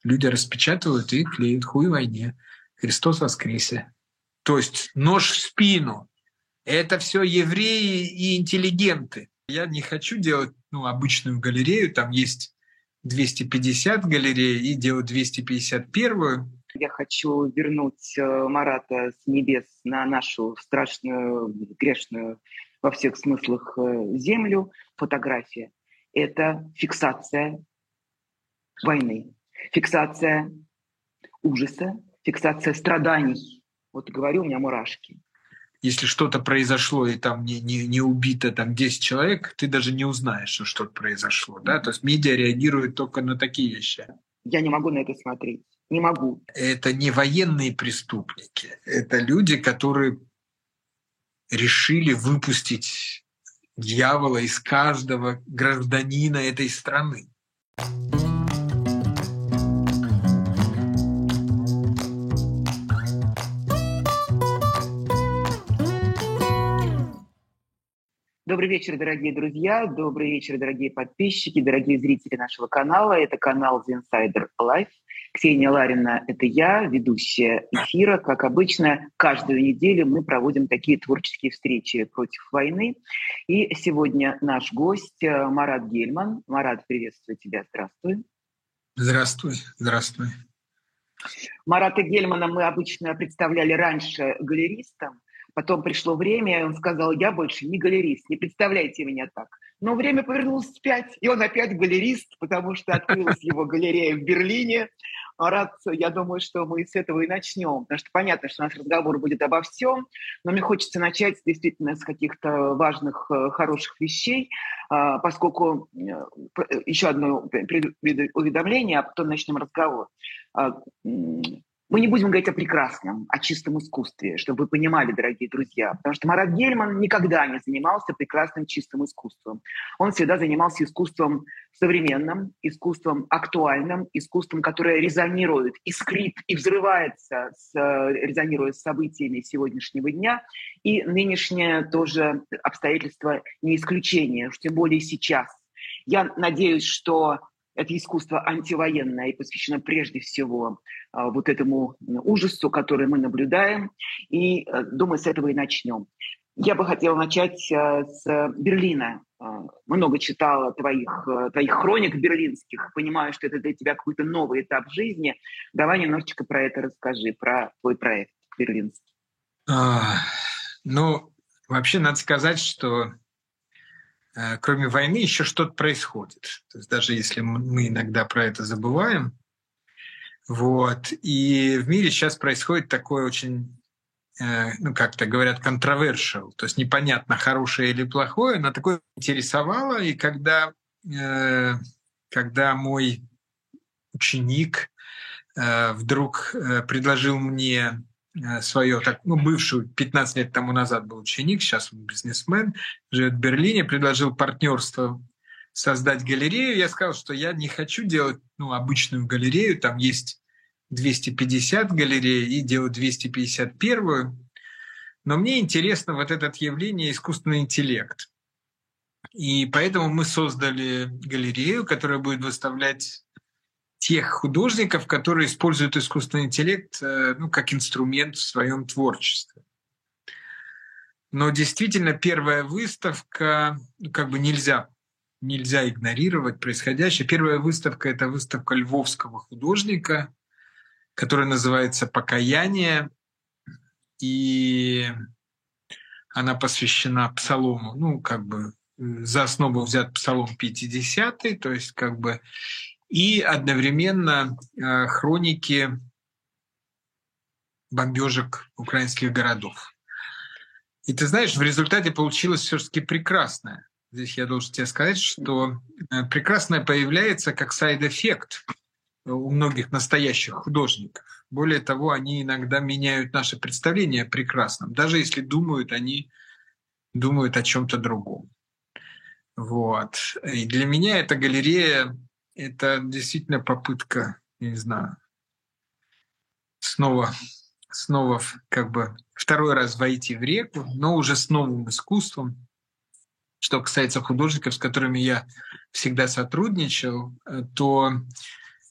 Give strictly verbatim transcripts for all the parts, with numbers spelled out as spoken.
Люди распечатывают и клеят «Хуй войне», «Христос воскресе». То есть нож в спину. Это все евреи и интеллигенты. Я не хочу делать ну, обычную галерею, там есть двести пятьдесят галерей, и делать двести пятьдесят первую. Я хочу вернуть Марата с небес на нашу страшную, грешную во всех смыслах землю. Фотография – это фиксация войны, фиксация ужаса, фиксация страданий. Вот говорю, у меня мурашки. Если что-то произошло и там не, не, не убито там десять человек, ты даже не узнаешь, что что-то произошло. Да? То есть медиа реагирует только на такие вещи. Я не могу на это смотреть. Не могу. Это не военные преступники. Это люди, которые решили выпустить дьявола из каждого гражданина этой страны. Добрый вечер, дорогие друзья, добрый вечер, дорогие подписчики, дорогие зрители нашего канала. Это канал The Insider Life. Ксения Ларина – это я, ведущая эфира. Как обычно, каждую неделю мы проводим такие творческие встречи против войны. И сегодня наш гость Марат Гельман. Марат, приветствую тебя, здравствуй. Здравствуй, здравствуй. Марата Гельмана мы обычно представляли раньше галеристом. Потом пришло время, и он сказал: я больше не галерист, не представляйте меня так. Но время повернулось вспять, и он опять галерист, потому что открылась его галерея в Берлине. Марат, я думаю, что мы с этого и начнем, потому что понятно, что наш разговор будет обо всем, но мне хочется начать действительно с каких-то важных, хороших вещей, поскольку еще одно уведомление, а потом начнем разговор. Мы не будем говорить о прекрасном, о чистом искусстве, чтобы вы понимали, дорогие друзья. Потому что Марат Гельман никогда не занимался прекрасным чистым искусством. Он всегда занимался искусством современным, искусством актуальным, искусством, которое резонирует, искрит и взрывается, с, резонируя с событиями сегодняшнего дня. И нынешнее тоже обстоятельство не исключение, уж тем более сейчас. Я надеюсь, что это искусство антивоенное и посвящено прежде всего а, вот этому ужасу, который мы наблюдаем. И, а, думаю, с этого и начнем. Я бы хотела начать а, с Берлина. А, много читала твоих, а, твоих хроник берлинских. Понимаю, что это для тебя какой-то новый этап жизни. Давай немножечко про это расскажи, про твой проект берлинский. А, ну, вообще надо сказать, что кроме войны еще что-то происходит. То есть даже если мы иногда про это забываем. Вот. И в мире сейчас происходит такое очень, ну как-то говорят, controversial. То есть непонятно, хорошее или плохое, но такое интересовало. И когда, когда мой ученик вдруг предложил мне свое, так, ну, бывшую, пятнадцать лет тому назад был ученик, сейчас он бизнесмен, живет в Берлине, предложил партнерство создать галерею. Я сказал, что я не хочу делать ну, обычную галерею, там есть двести пятьдесят галерей, и делать двести пятьдесят первую. Но мне интересно вот это явление искусственный интеллект. И поэтому мы создали галерею, которая будет выставлять тех художников, которые используют искусственный интеллект ну, как инструмент в своем творчестве. Но действительно первая выставка, ну, как бы нельзя, нельзя игнорировать происходящее. Первая выставка — это выставка львовского художника, которая называется «Покаяние», и она посвящена псалому, ну, как бы за основу взят псалом пятидесятый, то есть как бы и одновременно э, хроники бомбежек украинских городов. И ты знаешь, в результате получилось все-таки прекрасное. Здесь я должен тебе сказать, что э, прекрасное появляется как сайд-эффект у многих настоящих художников. Более того, они иногда меняют наше представление о прекрасном, даже если думают, они думают о чем-то другом. Вот. И для меня эта галерея — это действительно попытка, я не знаю, снова, снова как бы второй раз войти в реку, но уже с новым искусством. Что касается художников, с которыми я всегда сотрудничал, то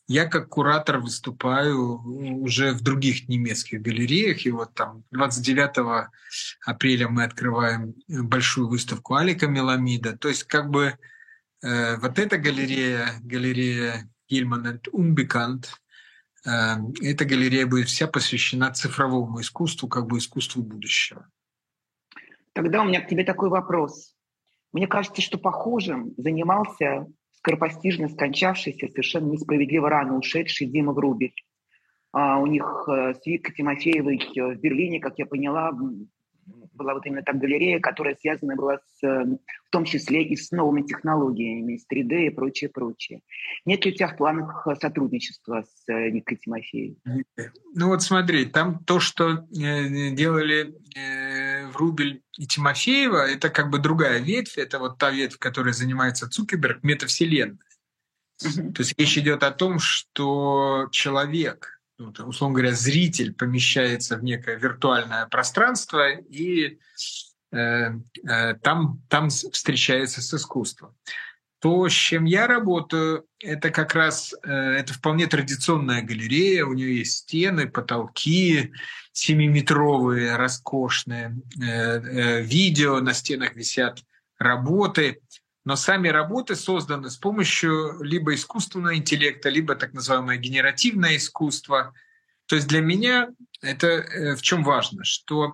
я как куратор выступаю уже в других немецких галереях. И вот там двадцать девятого апреля мы открываем большую выставку Алика Меламида. То есть как бы э, вот эта галерея, галерея Гельман und Unbekannt, э, эта галерея будет вся посвящена цифровому искусству, как бы искусству будущего. Тогда у меня к тебе такой вопрос. Мне кажется, что похожим занимался скоропостижно скончавшийся, совершенно несправедливо рано ушедший Дима Врубель. А у них с Викой Тимофеевой в Берлине, как я поняла, была вот именно та галерея, которая связана была с, в том числе и с новыми технологиями, с три дэ и прочее, прочее. Нет ли у тебя в планах сотрудничества с Викой Тимофеевой? Ну вот смотри, там то, что делали Врубель и Тимофеева, это как бы другая ветвь, это вот та ветвь, которой занимается Цукерберг, метавселенная. Uh-huh. То есть речь идет о том, что человек, ну, условно говоря, зритель помещается в некое виртуальное пространство и э, э, там, там встречается с искусством. То, с чем я работаю, это как раз э, это вполне традиционная галерея. У нее есть стены, потолки семиметровые, роскошные, э, э, видео, на стенах висят работы. Но сами работы созданы с помощью либо искусственного интеллекта, либо так называемое генеративное искусство. То есть для меня это в чем важно, что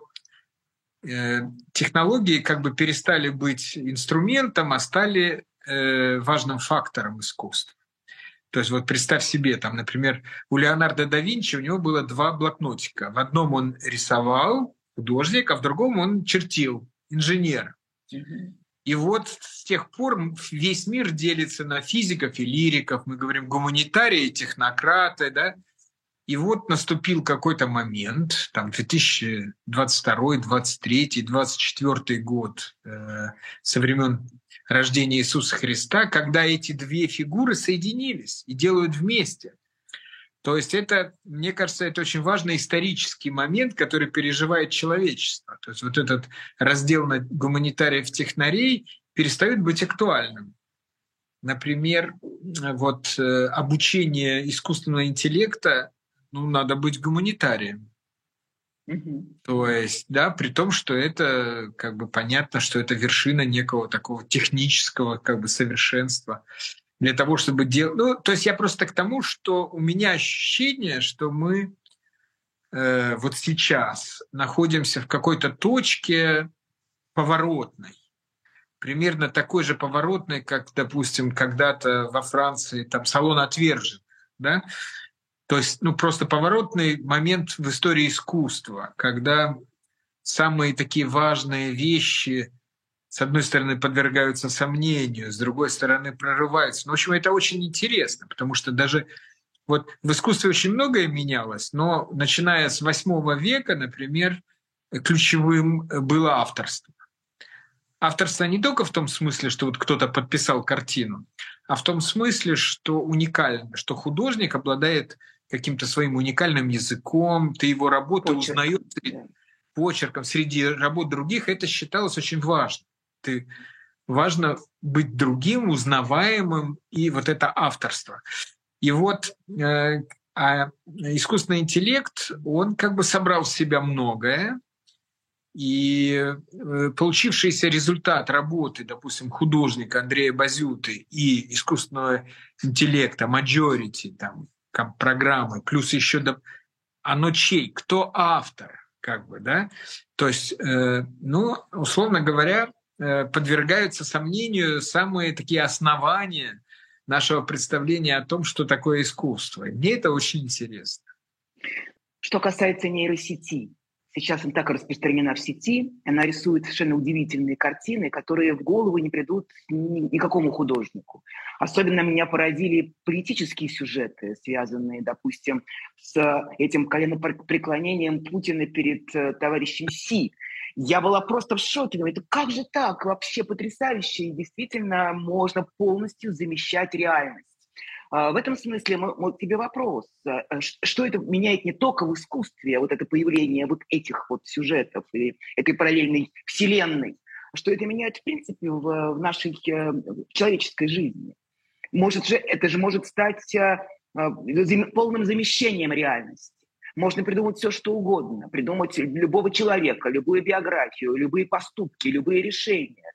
технологии как бы перестали быть инструментом, а стали важным фактором искусства. То есть вот представь себе, там, например, у Леонардо да Винчи у него было два блокнотика. В одном он рисовал, художник, а в другом он чертил, инженер. И вот с тех пор весь мир делится на физиков и лириков, мы говорим гуманитарии, технократы, да. И вот наступил какой-то момент, там две тысячи двадцать второй, двадцать третий, двадцать четвёртый год, э, со времен рождения Иисуса Христа, когда эти две фигуры соединились и делают вместе. То есть это, мне кажется, это очень важный исторический момент, который переживает человечество. То есть вот этот раздел на гуманитариев-технарей перестает быть актуальным. Например, вот обучение искусственного интеллекта, ну, надо быть гуманитарием. Mm-hmm. То есть, да, при том, что это как бы понятно, что это вершина некого такого технического как бы совершенства. Для того, чтобы делать... Ну, то есть я просто к тому, что у меня ощущение, что мы э, вот сейчас находимся в какой-то точке поворотной. Примерно такой же поворотной, как, допустим, когда-то во Франции там салон отвержен. Да? То есть ну, просто поворотный момент в истории искусства, когда самые такие важные вещи... с одной стороны, подвергаются сомнению, с другой стороны, прорываются. Ну, в общем, это очень интересно, потому что даже вот в искусстве очень многое менялось, но начиная с восьмого века, например, ключевым было авторство. Авторство не только в том смысле, что вот кто-то подписал картину, а в том смысле, что уникально, что художник обладает каким-то своим уникальным языком, ты его работу узнаешь почерком среди работ других, это считалось очень важным. Ты, важно быть другим, узнаваемым, и вот это авторство. И вот э, а искусственный интеллект, он как бы собрал в себя многое, и э, получившийся результат работы, допустим, художника Андрея Базюты и искусственного интеллекта, Majority, там, программы, плюс еще до... оно чей? Кто автор? Как бы, да? То есть, э, ну, условно говоря, подвергаются сомнению самые такие основания нашего представления о том, что такое искусство. И мне это очень интересно. Что касается нейросети, сейчас она так распространена в сети, она рисует совершенно удивительные картины, которые в голову не придут никакому художнику. Особенно меня поразили политические сюжеты, связанные, допустим, с этим коленопреклонением Путина перед товарищем Си. Я была просто в шоке. Это как же так? Вообще потрясающе. И действительно можно полностью замещать реальность. В этом смысле вот тебе вопрос. Что это меняет не только в искусстве, вот это появление вот этих вот сюжетов и этой параллельной вселенной, что это меняет в принципе в нашей в человеческой жизни? Может же, это же может стать полным замещением реальности. Можно придумать все, что угодно, придумать любого человека, любую биографию, любые поступки, любые решения.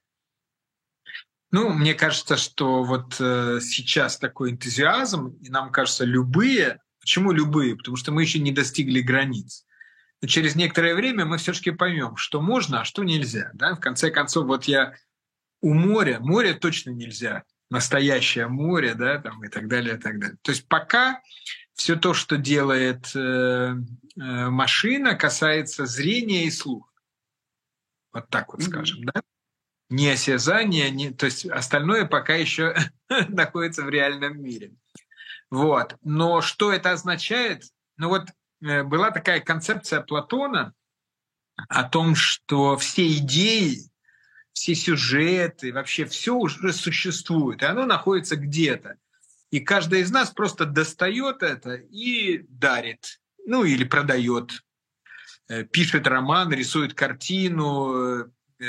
Ну, мне кажется, что вот э, сейчас такой энтузиазм, и нам кажется, любые. Почему любые? Потому что мы еще не достигли границ. Но через некоторое время мы все-таки поймем, что можно, а что нельзя. Да? В конце концов, вот я у моря, море точно нельзя, настоящее море, да, там, и так далее, и так далее. То есть пока все то, что делает э, э, машина, касается зрения и слуха. Вот так вот mm-hmm. скажем, да? Не осязание, не, то есть остальное пока еще находится в реальном мире. Вот. Но что это означает? Ну вот э, была такая концепция Платона о том, что все идеи, все сюжеты, вообще все уже существует, и оно находится где-то. И каждый из нас просто достает это и дарит, ну или продает, э, пишет роман, рисует картину,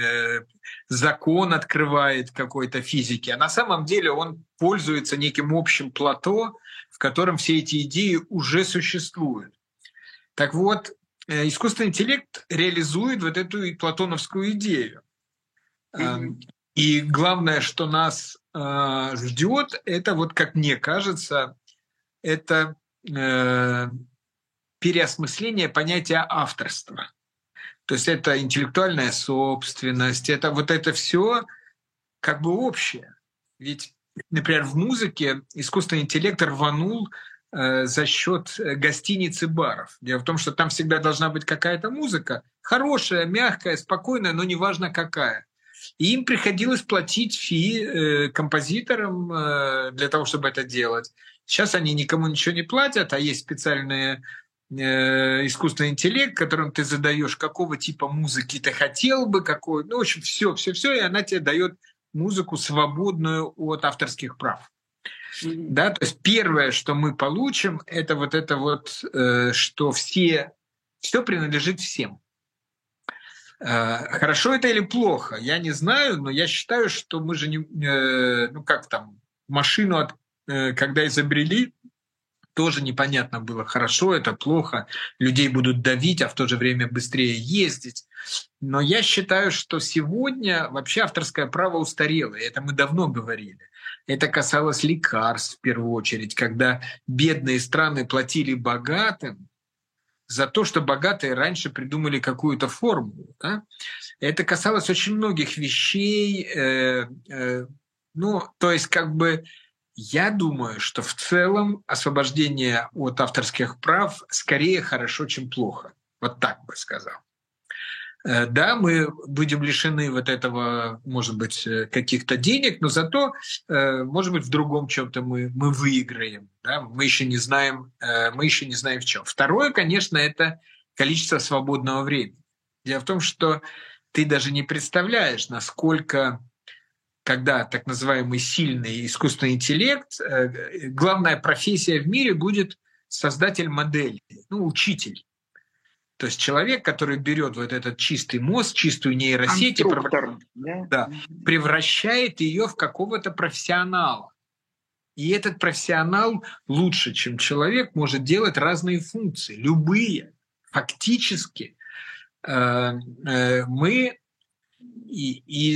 закон открывает какой-то физики, а на самом деле он пользуется неким общим плато, в котором все эти идеи уже существуют. Так вот, искусственный интеллект реализует вот эту платоновскую идею. Mm-hmm. И главное, что нас э, ждет, это вот, как мне кажется, это э, переосмысление понятия авторства. То есть это интеллектуальная собственность, это вот это все как бы общее. Ведь, например, в музыке искусственный интеллект рванул э, за счет гостиниц и баров. Дело в том, что там всегда должна быть какая-то музыка, хорошая, мягкая, спокойная, но неважно какая. И им приходилось платить фи э, композиторам э, для того, чтобы это делать. Сейчас они никому ничего не платят, а есть специальные искусственный интеллект, которым ты задаешь, какого типа музыки ты хотел бы, какой, ну, в общем, все, все, все, и она тебе дает музыку, свободную от авторских прав. Mm-hmm. Да, то есть первое, что мы получим, это вот это вот, э, что все, все принадлежит всем. Э, хорошо это или плохо, я не знаю, но я считаю, что мы же не, э, ну как там, машину, от, э, когда изобрели, тоже непонятно было, хорошо это, плохо, людей будут давить, а в то же время быстрее ездить. Но я считаю, что сегодня вообще авторское право устарело, и это мы давно говорили. Это касалось лекарств в первую очередь, когда бедные страны платили богатым за то, что богатые раньше придумали какую-то формулу. Да? Это касалось очень многих вещей. Э, э, ну, то есть как бы я думаю, что в целом освобождение от авторских прав скорее хорошо, чем плохо. Вот так бы сказал. Да, мы будем лишены вот этого, может быть, каких-то денег, но зато, может быть, в другом чем-то мы, мы выиграем. Да? Мы еще не знаем, мы еще не знаем в чем. Второе, конечно, это количество свободного времени. Дело в том, что ты даже не представляешь, насколько, когда так называемый сильный искусственный интеллект, главная профессия в мире будет создатель модели, ну, учитель. То есть человек, который берет вот этот чистый мозг, чистую нейросеть и превращает, да? Да, превращает ее в какого-то профессионала. И этот профессионал лучше, чем человек, может делать разные функции, любые. Фактически э, э, мы и, и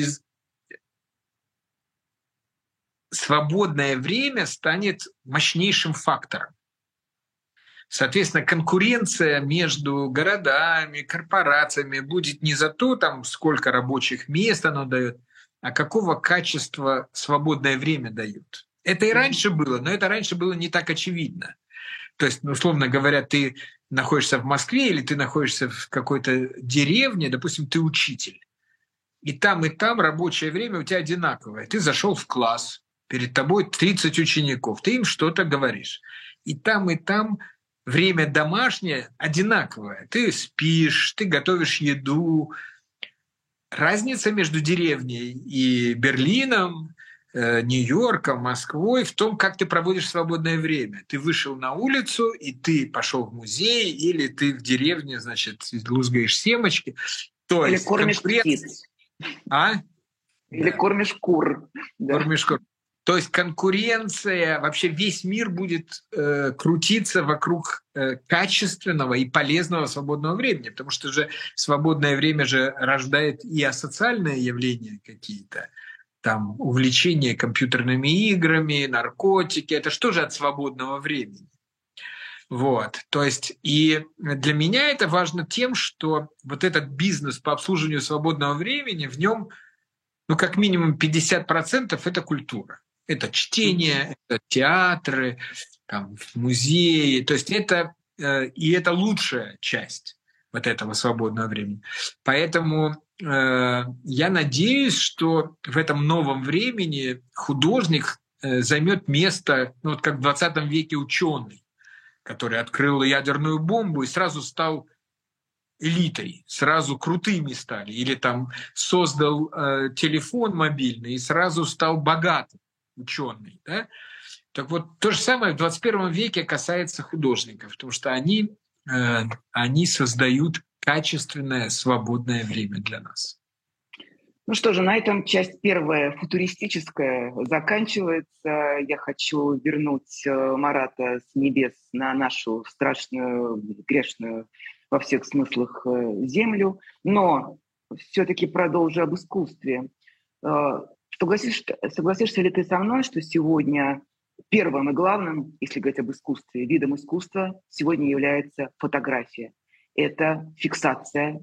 свободное время станет мощнейшим фактором. Соответственно, конкуренция между городами, корпорациями будет не за то, там, сколько рабочих мест оно дает, а какого качества свободное время дает. Это и раньше было, но это раньше было не так очевидно. То есть, условно говоря, ты находишься в Москве или ты находишься в какой-то деревне, допустим, ты учитель. И там, и там рабочее время у тебя одинаковое. Ты зашел в класс, перед тобой тридцать учеников, ты им что-то говоришь. И там, и там время домашнее одинаковое. Ты спишь, ты готовишь еду. Разница между деревней и Берлином, э, Нью-Йорком, Москвой в том, как ты проводишь свободное время. Ты вышел на улицу, и ты пошел в музей, или ты в деревне, значит, лузгаешь семечки. То или есть кормишь конкуренция... птиц. А? Или да. кормишь кур. Да. Кормишь кур. То есть конкуренция, вообще весь мир будет э, крутиться вокруг э, качественного и полезного свободного времени, потому что же свободное время же рождает и асоциальные явления какие-то, там увлечение компьютерными играми, наркотики, это что же от свободного времени? Вот, то есть и для меня это важно тем, что вот этот бизнес по обслуживанию свободного времени, в нем, ну, как минимум пятьдесят процентов это культура. Это чтение, это театры, там, музеи. То есть это, э, и это лучшая часть вот этого свободного времени. Поэтому э, я надеюсь, что в этом новом времени художник э, займет место, ну, вот как в двадцатом веке ученый, который открыл ядерную бомбу и сразу стал элитой, сразу крутыми стали. Или там создал э, телефон мобильный и сразу стал богатым. Ученый, да? Так вот, то же самое в двадцать первом веке касается художников, потому что они, э, они создают качественное свободное время для нас. Ну что же, на этом часть первая, футуристическая, заканчивается. Я хочу вернуть Марата с небес на нашу страшную, грешную во всех смыслах землю, но все-таки продолжу об искусстве. Согласишься, согласишься ли ты со мной, что сегодня первым и главным, если говорить об искусстве, видом искусства сегодня является фотография? Это фиксация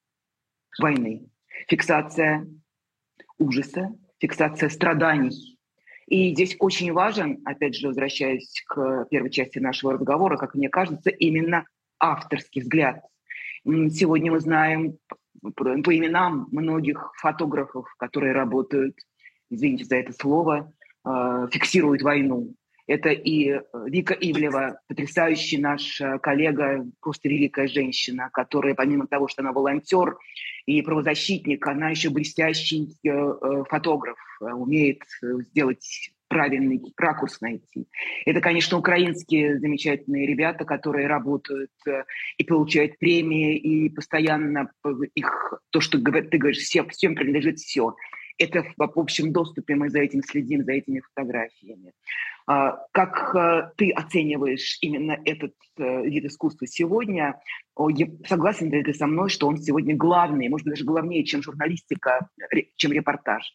войны, фиксация ужаса, фиксация страданий. И здесь очень важен, опять же, возвращаясь к первой части нашего разговора, как мне кажется, именно авторский взгляд. Сегодня мы знаем по именам многих фотографов, которые работают, извините за это слово, фиксируют войну. Это и Вика Ивлева, потрясающий наш коллега, просто великая женщина, которая, помимо того, что она волонтер и правозащитник, она еще блестящий фотограф, умеет сделать правильный ракурс найти. Это, конечно, украинские замечательные ребята, которые работают и получают премии, и постоянно их, то, что ты говоришь, всем, всем принадлежит все. Это в общем доступе, мы за этим следим, за этими фотографиями. Как ты оцениваешь именно этот вид искусства сегодня? Согласен ли ты со мной, что он сегодня главный, может быть, даже главнее, чем журналистика, чем репортаж?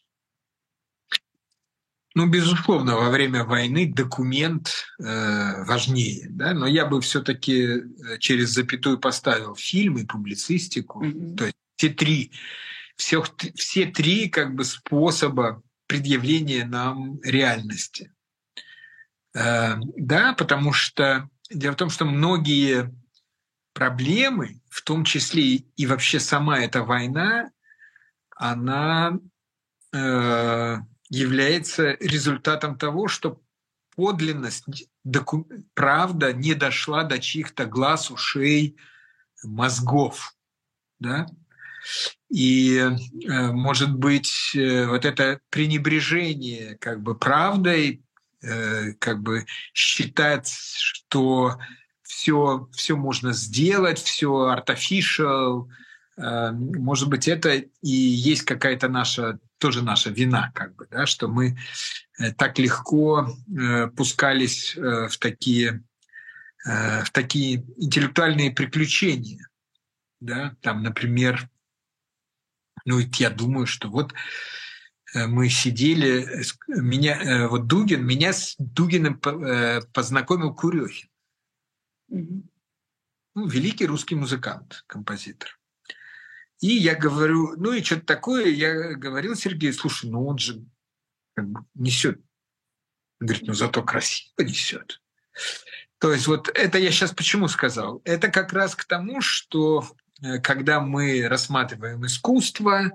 Ну, безусловно, во время войны документ э, важнее, да? Но я бы все-таки через запятую поставил фильм и публицистику, mm-hmm. то есть все три, все, все три как бы способа предъявления нам реальности. Э, да, потому что дело в том, что многие проблемы, в том числе и вообще сама эта война, она э, является результатом того, что подлинность, доку, правда не дошла до чьих-то глаз, ушей, мозгов. Да? И, э, может быть, э, вот это пренебрежение как бы правдой, э, как бы считать, что все, все можно сделать, все artificial, э, может быть, это и есть какая-то наша, тоже наша вина, как бы, да, что мы так легко э, пускались э, в такие, э, в такие интеллектуальные приключения. Да? Там, например, ну, я думаю, что вот мы сидели, меня, вот Дугин, меня с Дугиным познакомил Курехин. Mm-hmm. Ну, великий русский музыкант, композитор. И я говорю, ну и что-то такое, я говорил Сергею, слушай, ну он же как бы несет. Он говорит, ну зато красиво несет. То есть вот это я сейчас почему сказал? Это как раз к тому, что когда мы рассматриваем искусство,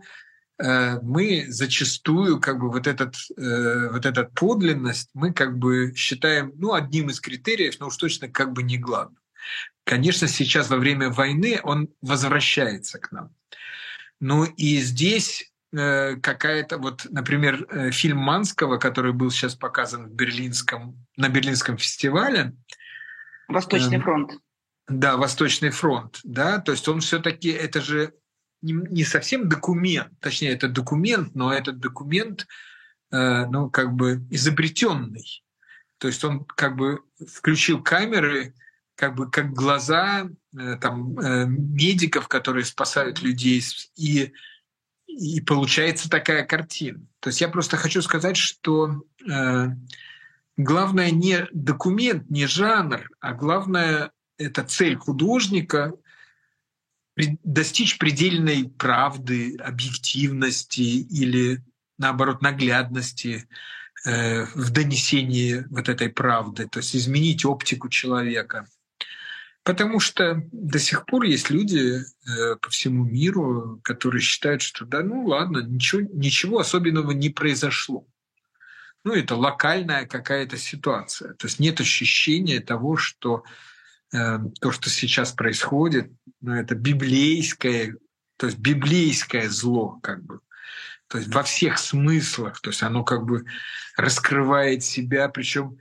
мы зачастую как бы вот этот, вот этот подлинность мы как бы считаем, ну, одним из критериев, но уж точно как бы не главным. Конечно, сейчас во время войны он возвращается к нам. Ну и здесь какая-то вот, например, фильм Манского, который был сейчас показан в Берлинском, на Берлинском фестивале. «Восточный фронт». Да, «Восточный фронт», да, то есть он все-таки, это же не совсем документ, точнее, это документ, но этот документ э, ну, как бы изобретенный. То есть он как бы включил камеры, как бы как глаза э, там, э, медиков, которые спасают людей, и, и получается такая картина. То есть я просто хочу сказать, что э, главное не документ, не жанр, а главное — это цель художника — достичь предельной правды, объективности или, наоборот, наглядности э, в донесении вот этой правды, то есть изменить оптику человека. Потому что до сих пор есть люди э, по всему миру, которые считают, что да, ну ладно, ничего, ничего особенного не произошло. Ну, это локальная какая-то ситуация. То есть нет ощущения того, что э, то, что сейчас происходит, ну, это библейское, то есть библейское зло, как бы. То есть во всех смыслах. То есть оно как бы раскрывает себя, причем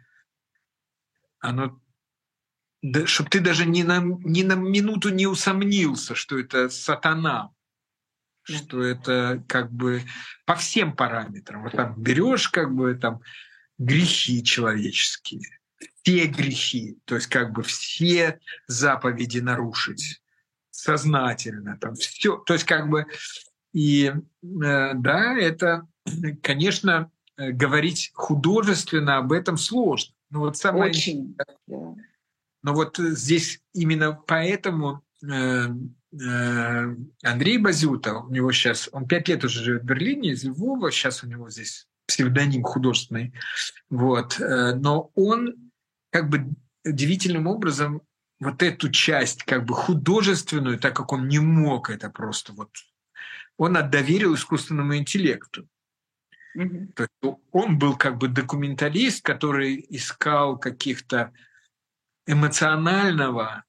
оно, да, чтобы ты даже ни на, ни на минуту не усомнился, что это сатана, что это как бы по всем параметрам. Вот там берешь как бы там грехи человеческие, все грехи, то есть как бы все заповеди нарушить сознательно, там все, то есть как бы и э, да, это, конечно, говорить художественно об этом сложно. Но вот самое, Очень. но вот здесь именно поэтому э, э, Андрей Базюта, у него сейчас, он пять лет уже живет в Берлине, из Львова, сейчас у него здесь псевдоним художественный, вот, э, но он как бы удивительным образом вот эту часть как бы художественную, так как он не мог это просто вот, он отдоверил искусственному интеллекту. Mm-hmm. То есть он был как бы документалист, который искал каких-то эмоционального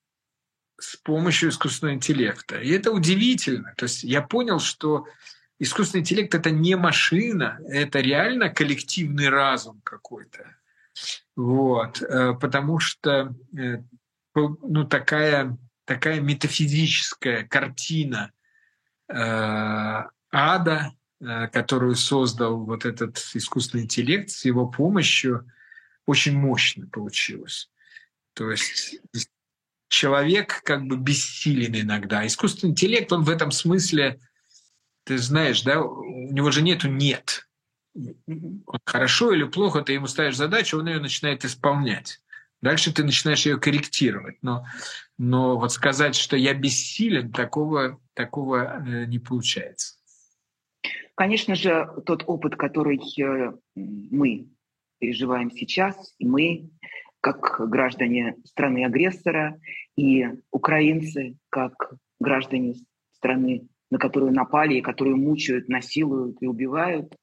с помощью искусственного интеллекта. И это удивительно. То есть я понял, что искусственный интеллект — это не машина, это реально коллективный разум какой-то. Вот. Потому что ну, такая, такая метафизическая картина э, ада, э, которую создал вот этот искусственный интеллект, с его помощью очень мощно получилось. То есть человек как бы бессилен иногда. Искусственный интеллект, он в этом смысле, ты знаешь, да, у него же нету «нет». Он хорошо или плохо, ты ему ставишь задачу, он ее начинает исполнять. Дальше ты начинаешь ее корректировать. Но, но вот сказать, что я бессилен, такого, такого не получается. Конечно же, тот опыт, который мы переживаем сейчас, и мы, как граждане страны-агрессора, и украинцы, как граждане страны, на которую напали, и которую мучают, насилуют и убивают,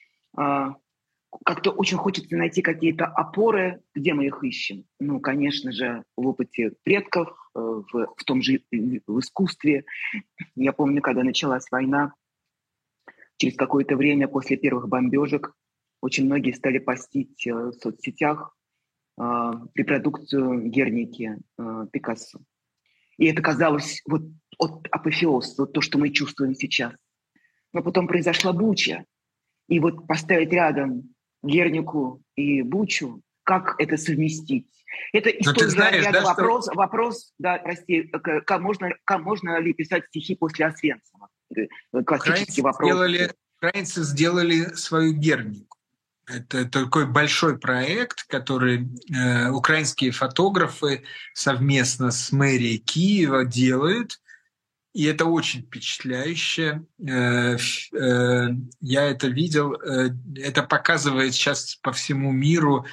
как-то очень хочется найти какие-то опоры, где мы их ищем. Ну, конечно же, в опыте предков, в, в том же в искусстве. Я помню, когда началась война, через какое-то время после первых бомбежек очень многие стали постить в соцсетях э, репродукцию Герники э, Пикассо. И это казалось вот от апофеоз, вот то, что мы чувствуем сейчас. Но потом произошла Буча. И вот поставить рядом Гернику и Бучу, как это совместить? Это история, знаешь, ряда да, вопрос, что... вопрос, да, прости, как можно, как можно ли писать стихи после Освенцима? Классический украинцы вопрос. Сделали, украинцы сделали свою Гернику. Это такой большой проект, который э, украинские фотографы совместно с мэрией Киева делают. И это очень впечатляюще. Я это видел. Это показывает сейчас по всему миру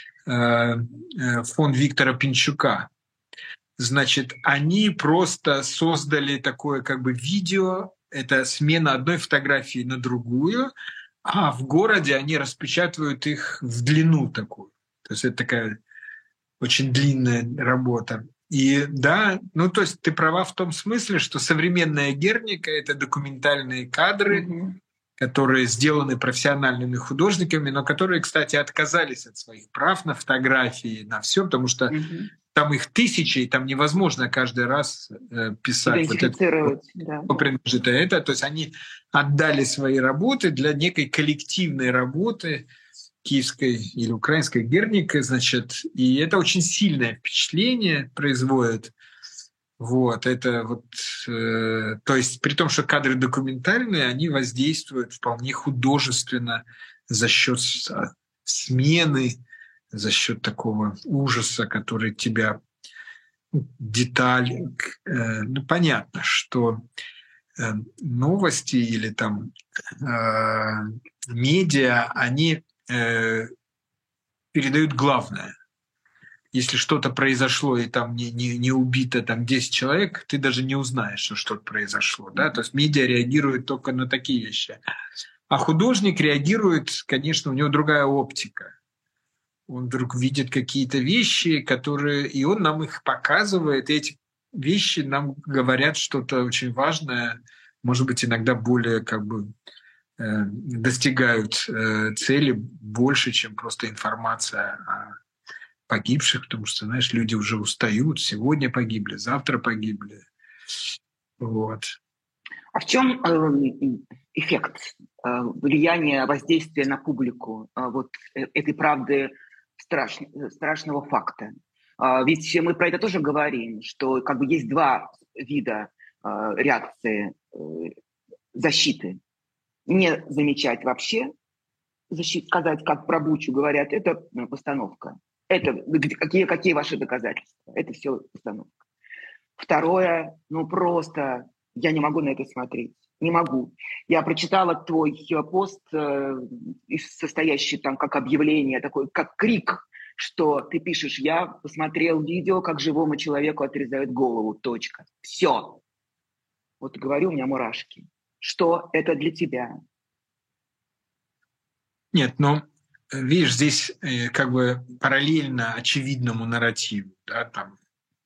фонд Виктора Пинчука. Значит, они просто создали такое как бы видео. Это смена одной фотографии на другую. А в городе они распечатывают их в длину такую. То есть это такая очень длинная работа. И да, ну то есть ты права в том смысле, что современная Герника — это документальные кадры, mm-hmm. которые сделаны профессиональными художниками, но которые, кстати, отказались от своих прав на фотографии, на все, потому что mm-hmm. там их тысячи, и там невозможно каждый раз э, писать вот это, да. кто принадлежит это. То есть они отдали свои работы для некой коллективной работы киевской или украинской Герника, значит, и это очень сильное впечатление производит. Вот, это вот, э, то есть при том, что кадры документальные, они воздействуют вполне художественно за счет смены, за счет такого ужаса, который тебя деталь. Э, ну, понятно, что э, новости или там э, медиа, они э, передают главное. Если что-то произошло и там не, не, не убито там десять человек, ты даже не узнаешь, что что-то произошло. Да? То есть медиа реагирует только на такие вещи. А художник реагирует, конечно, у него другая оптика. Он вдруг видит какие-то вещи, которые... И он нам их показывает, и эти вещи нам говорят что-то очень важное, может быть, иногда более как бы э, достигают э, цели больше, чем просто информация о погибших, потому что, знаешь, люди уже устают, сегодня погибли, завтра погибли. Вот. А в чем э, эффект, э, влияние, воздействие на публику э, вот этой правды, страш, страшного факта? Э, ведь мы про это тоже говорим, что как бы есть два вида э, реакции э, защиты. Не замечать вообще, защит, сказать, как про Бучу говорят, это постановка. Это какие, какие ваши доказательства? Это все постановка. Второе, ну просто я не могу на это смотреть. Не могу. Я прочитала твой пост, э, состоящий там как объявление, такой, как крик, что ты пишешь: я посмотрел видео, как живому человеку отрезают голову. Точка. Все. Вот говорю, у меня мурашки. Что это для тебя? Нет, ну, видишь, здесь э, как бы параллельно очевидному нарративу, да, там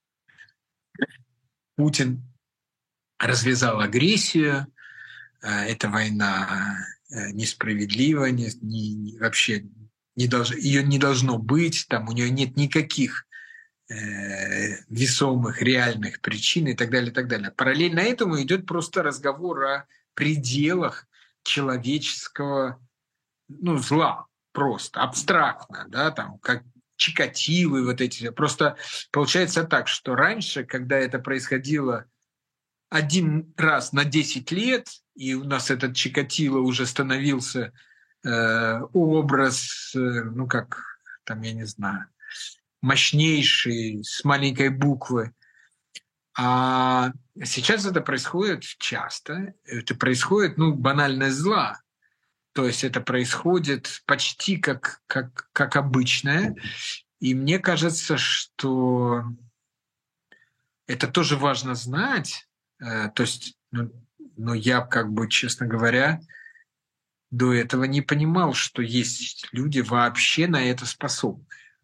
Путин развязал агрессию, э, эта война э, несправедлива, не, не, вообще не долж, ее не должно быть, там у нее нет никаких э, весомых реальных причин и так далее, и так далее. Параллельно этому идет просто разговор о пределах человеческого, ну, зла. Просто абстрактно, да, там, как Чикатило, вот эти. Просто получается так, что раньше, когда это происходило один раз на десять лет, и у нас этот Чикатило уже становился э, образ, э, ну, как, там, я не знаю, мощнейший, с маленькой буквы. А сейчас это происходит часто, это происходит, ну, банальное зло. То есть это происходит почти как, как, как обычное. И мне кажется, что это тоже важно знать. То есть, ну, но я, как бы, честно говоря, до этого не понимал, что есть люди вообще на это способны.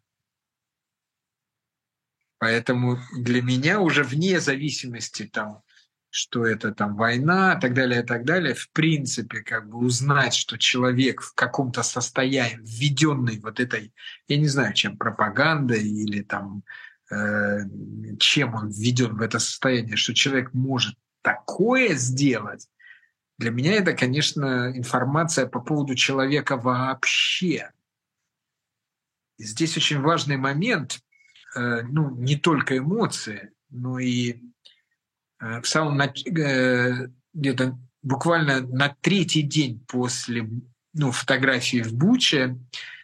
Поэтому для меня уже вне зависимости там, что это там война, и так далее, и так далее, в принципе, как бы узнать, что человек в каком-то состоянии, введенный вот этой, я не знаю, чем, пропагандой или там, э, чем он введен в это состояние, что человек может такое сделать, для меня это, конечно, информация по поводу человека вообще. И здесь очень важный момент, э, ну, не только эмоции, но и в самом где-то буквально на третий день после, ну, фотографии в Буче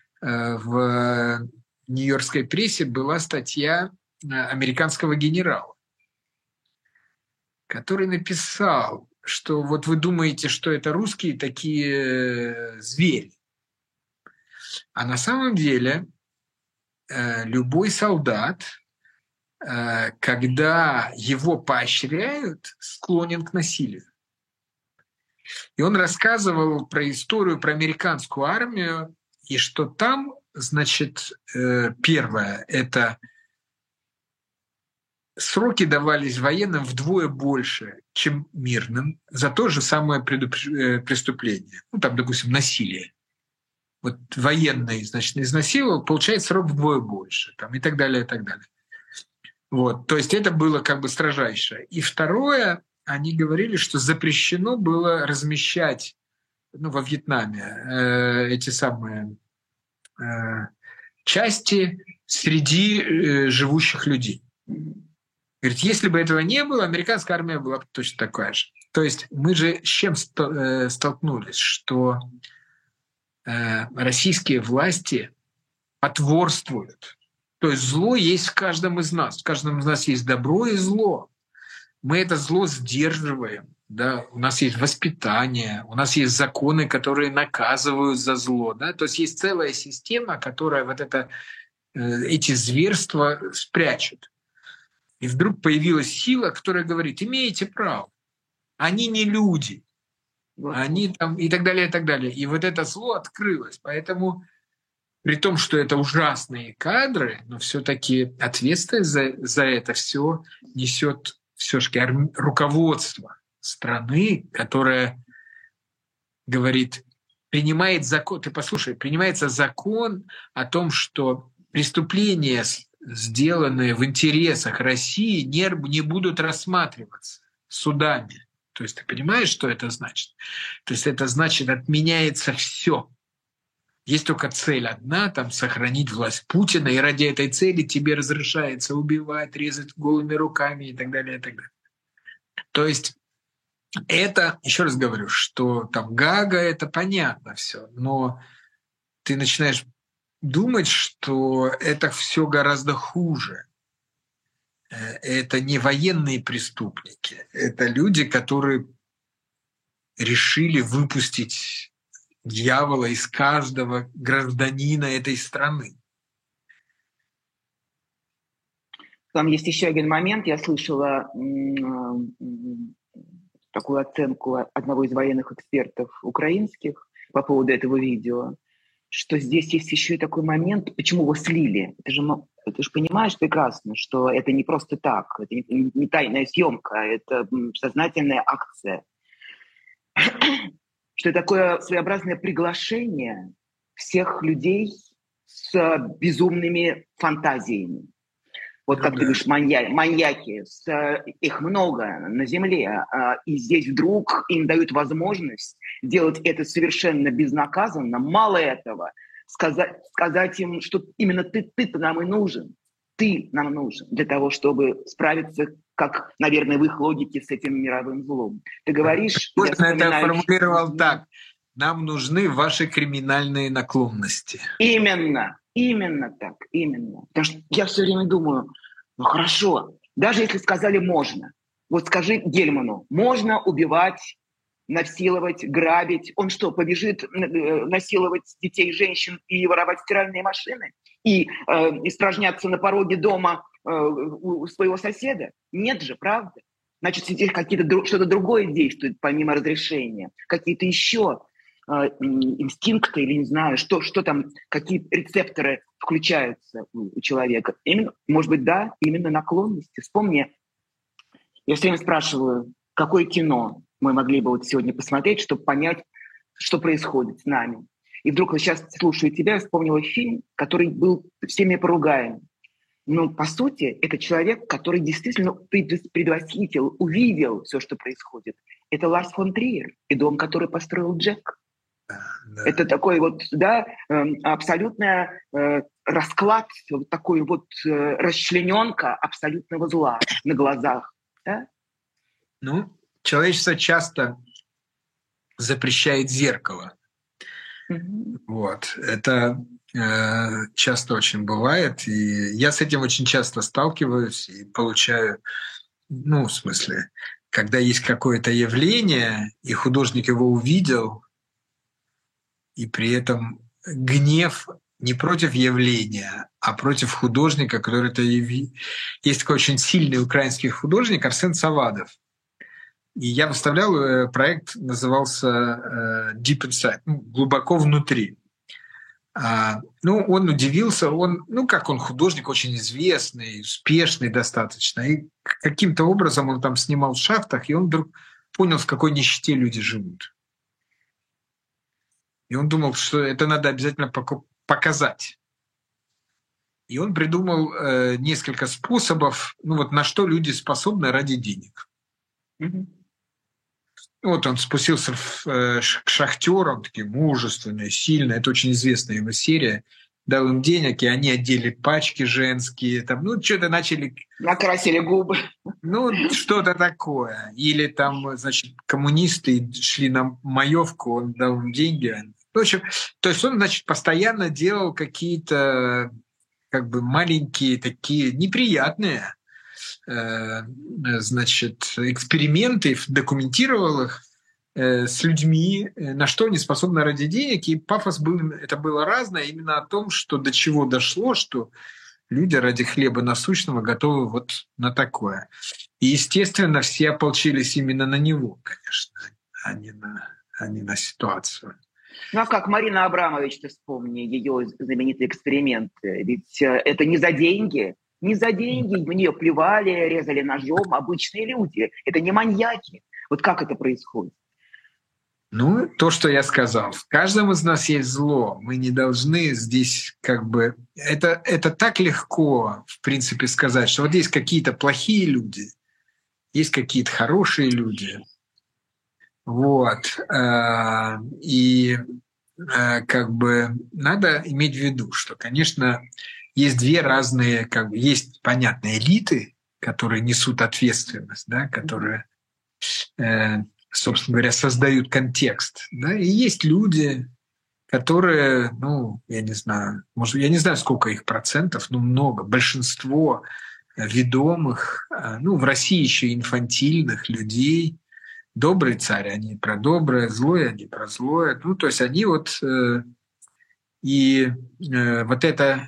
в нью-йоркской прессе была статья американского генерала, который написал, что вот вы думаете, что это русские такие звери, а на самом деле любой солдат, когда его поощряют, склонен к насилию. И он рассказывал про историю, про американскую армию, и что там, значит, первое, это сроки давались военным вдвое больше, чем мирным, за то же самое преступление. Ну, там, допустим, насилие. Вот военный, значит, изнасиловал, получает срок вдвое больше, там, и так далее, и так далее. Вот. То есть это было как бы строжайшее. И второе, они говорили, что запрещено было размещать, ну, во Вьетнаме э, эти самые э, части среди э, живущих людей. Говорит, если бы этого не было, американская армия была бы точно такая же. То есть мы же с чем столкнулись, что э, российские власти потворствуют. То есть зло есть в каждом из нас. В каждом из нас есть добро и зло. Мы это зло сдерживаем. Да? У нас есть воспитание, у нас есть законы, которые наказывают за зло. Да? То есть есть целая система, которая вот это, э, эти зверства спрячет. И вдруг появилась сила, которая говорит, имеете право, они не люди, они там и так далее, и так далее. И вот это зло открылось. Поэтому при том, что это ужасные кадры, но все-таки ответственность за, за это все несет все-таки руководство страны, которое говорит, принимает закон, ты послушай, принимается закон о том, что преступления, сделанные в интересах России, не, не будут рассматриваться судами. То есть ты понимаешь, что это значит? То есть это значит, отменяется все. Есть только цель одна, там, сохранить власть Путина, и ради этой цели тебе разрешается убивать, резать голыми руками и так далее, и так далее. То есть это, еще раз говорю, что там Гага, это понятно все, но ты начинаешь думать, что это все гораздо хуже. Это не военные преступники, это люди, которые решили выпустить дьявола из каждого гражданина этой страны. Там есть еще один момент. Я слышала такую оценку одного из военных экспертов украинских по поводу этого видео, что здесь есть еще и такой момент, почему его слили. Ты же, ты же понимаешь прекрасно, что это не просто так, это не, не тайная съемка, это сознательная акция. Что это такое своеобразное приглашение всех людей с безумными фантазиями. Вот как ты говоришь, манья, маньяки, с, их много на земле, и здесь вдруг им дают возможность делать это совершенно безнаказанно. Мало этого, сказать, сказать им, что именно ты, ты-то нам и нужен, ты нам нужен для того, чтобы справиться, как, наверное, в их логике, с этим мировым злом. Ты говоришь... Путин это формулировал так. Нам нужны ваши криминальные наклонности. Именно. Именно так, именно. Потому что я все время думаю, ну хорошо, даже если сказали можно, вот скажи Гельману, можно убивать, насиловать, грабить, он что, побежит насиловать детей, женщин и воровать стиральные машины? И э, испражняться на пороге дома э, у своего соседа? Нет же, правда? Значит, здесь какие-то, что-то другое действует помимо разрешения, какие-то еще инстинкты или не знаю, что, что там, какие рецепторы включаются у человека. Именно, может быть, да, именно наклонности. Вспомни, я все время спрашиваю, какое кино мы могли бы вот сегодня посмотреть, чтобы понять, что происходит с нами. И вдруг, сейчас слушаю тебя, вспомнила фильм, который был всеми поругаем. Но, по сути, это человек, который действительно предвосхитил, увидел все, что происходит. Это Ларс фон Триер и дом, который построил Джек. Да. Это такой вот, да, абсолютный расклад, вот такой вот расчлененка абсолютного зла на глазах. Да? Ну, человечество часто запрещает зеркало. Mm-hmm. Вот. Это э, часто очень бывает. И я с этим очень часто сталкиваюсь и получаю, ну, в смысле, когда есть какое-то явление, и художник его увидел, и при этом гнев не против явления, а против художника, который это явил. Есть такой очень сильный украинский художник Арсен Савадов. И я выставлял проект, назывался Deep Inside, ну, глубоко внутри. А, ну, он удивился, он, ну, как он художник очень известный, успешный достаточно. И каким-то образом он там снимал в шахтах, и он вдруг понял, в какой нищете люди живут. И он думал, что это надо обязательно показать. И он придумал э, несколько способов, ну вот на что люди способны ради денег. Mm-hmm. Вот он спустился в, э, к шахтерам, такие мужественные, сильные. Это очень известная его серия. Дал им денег, и они одели пачки женские. Там, ну, что-то начали... Накрасили губы. Ну, что-то такое. Или там, значит, коммунисты шли на маевку, он дал им деньги. В общем, то есть он, значит, постоянно делал какие-то как бы маленькие такие неприятные, э, значит, эксперименты, документировал их э, с людьми, на что они способны ради денег. И пафос был, это было разное, именно о том, что до чего дошло, что люди ради хлеба насущного готовы вот на такое. И, естественно, все ополчились именно на него, конечно, а не на, а не на ситуацию. Ну а как Марина Абрамович, ты вспомни ее знаменитый эксперимент. Ведь это не за деньги, не за деньги в нее плевали, резали ножом обычные люди. Это не маньяки. Вот как это происходит? Ну, то, что я сказал. В каждом из нас есть зло. Мы не должны здесь как бы... Это, это так легко, в принципе, сказать, что вот есть какие-то плохие люди, есть какие-то хорошие люди. Вот. И как бы надо иметь в виду, что, конечно, есть две разные, как бы, есть, понятно, элиты, которые несут ответственность, да, которые, собственно говоря, создают контекст. Да, и есть люди, которые, ну, я не знаю, может, я не знаю, сколько их процентов, но много, большинство ведомых, ну, в России еще инфантильных людей. Добрый царь, они про доброе, злое, они про злое. Ну, то есть они вот... Э, и э, вот это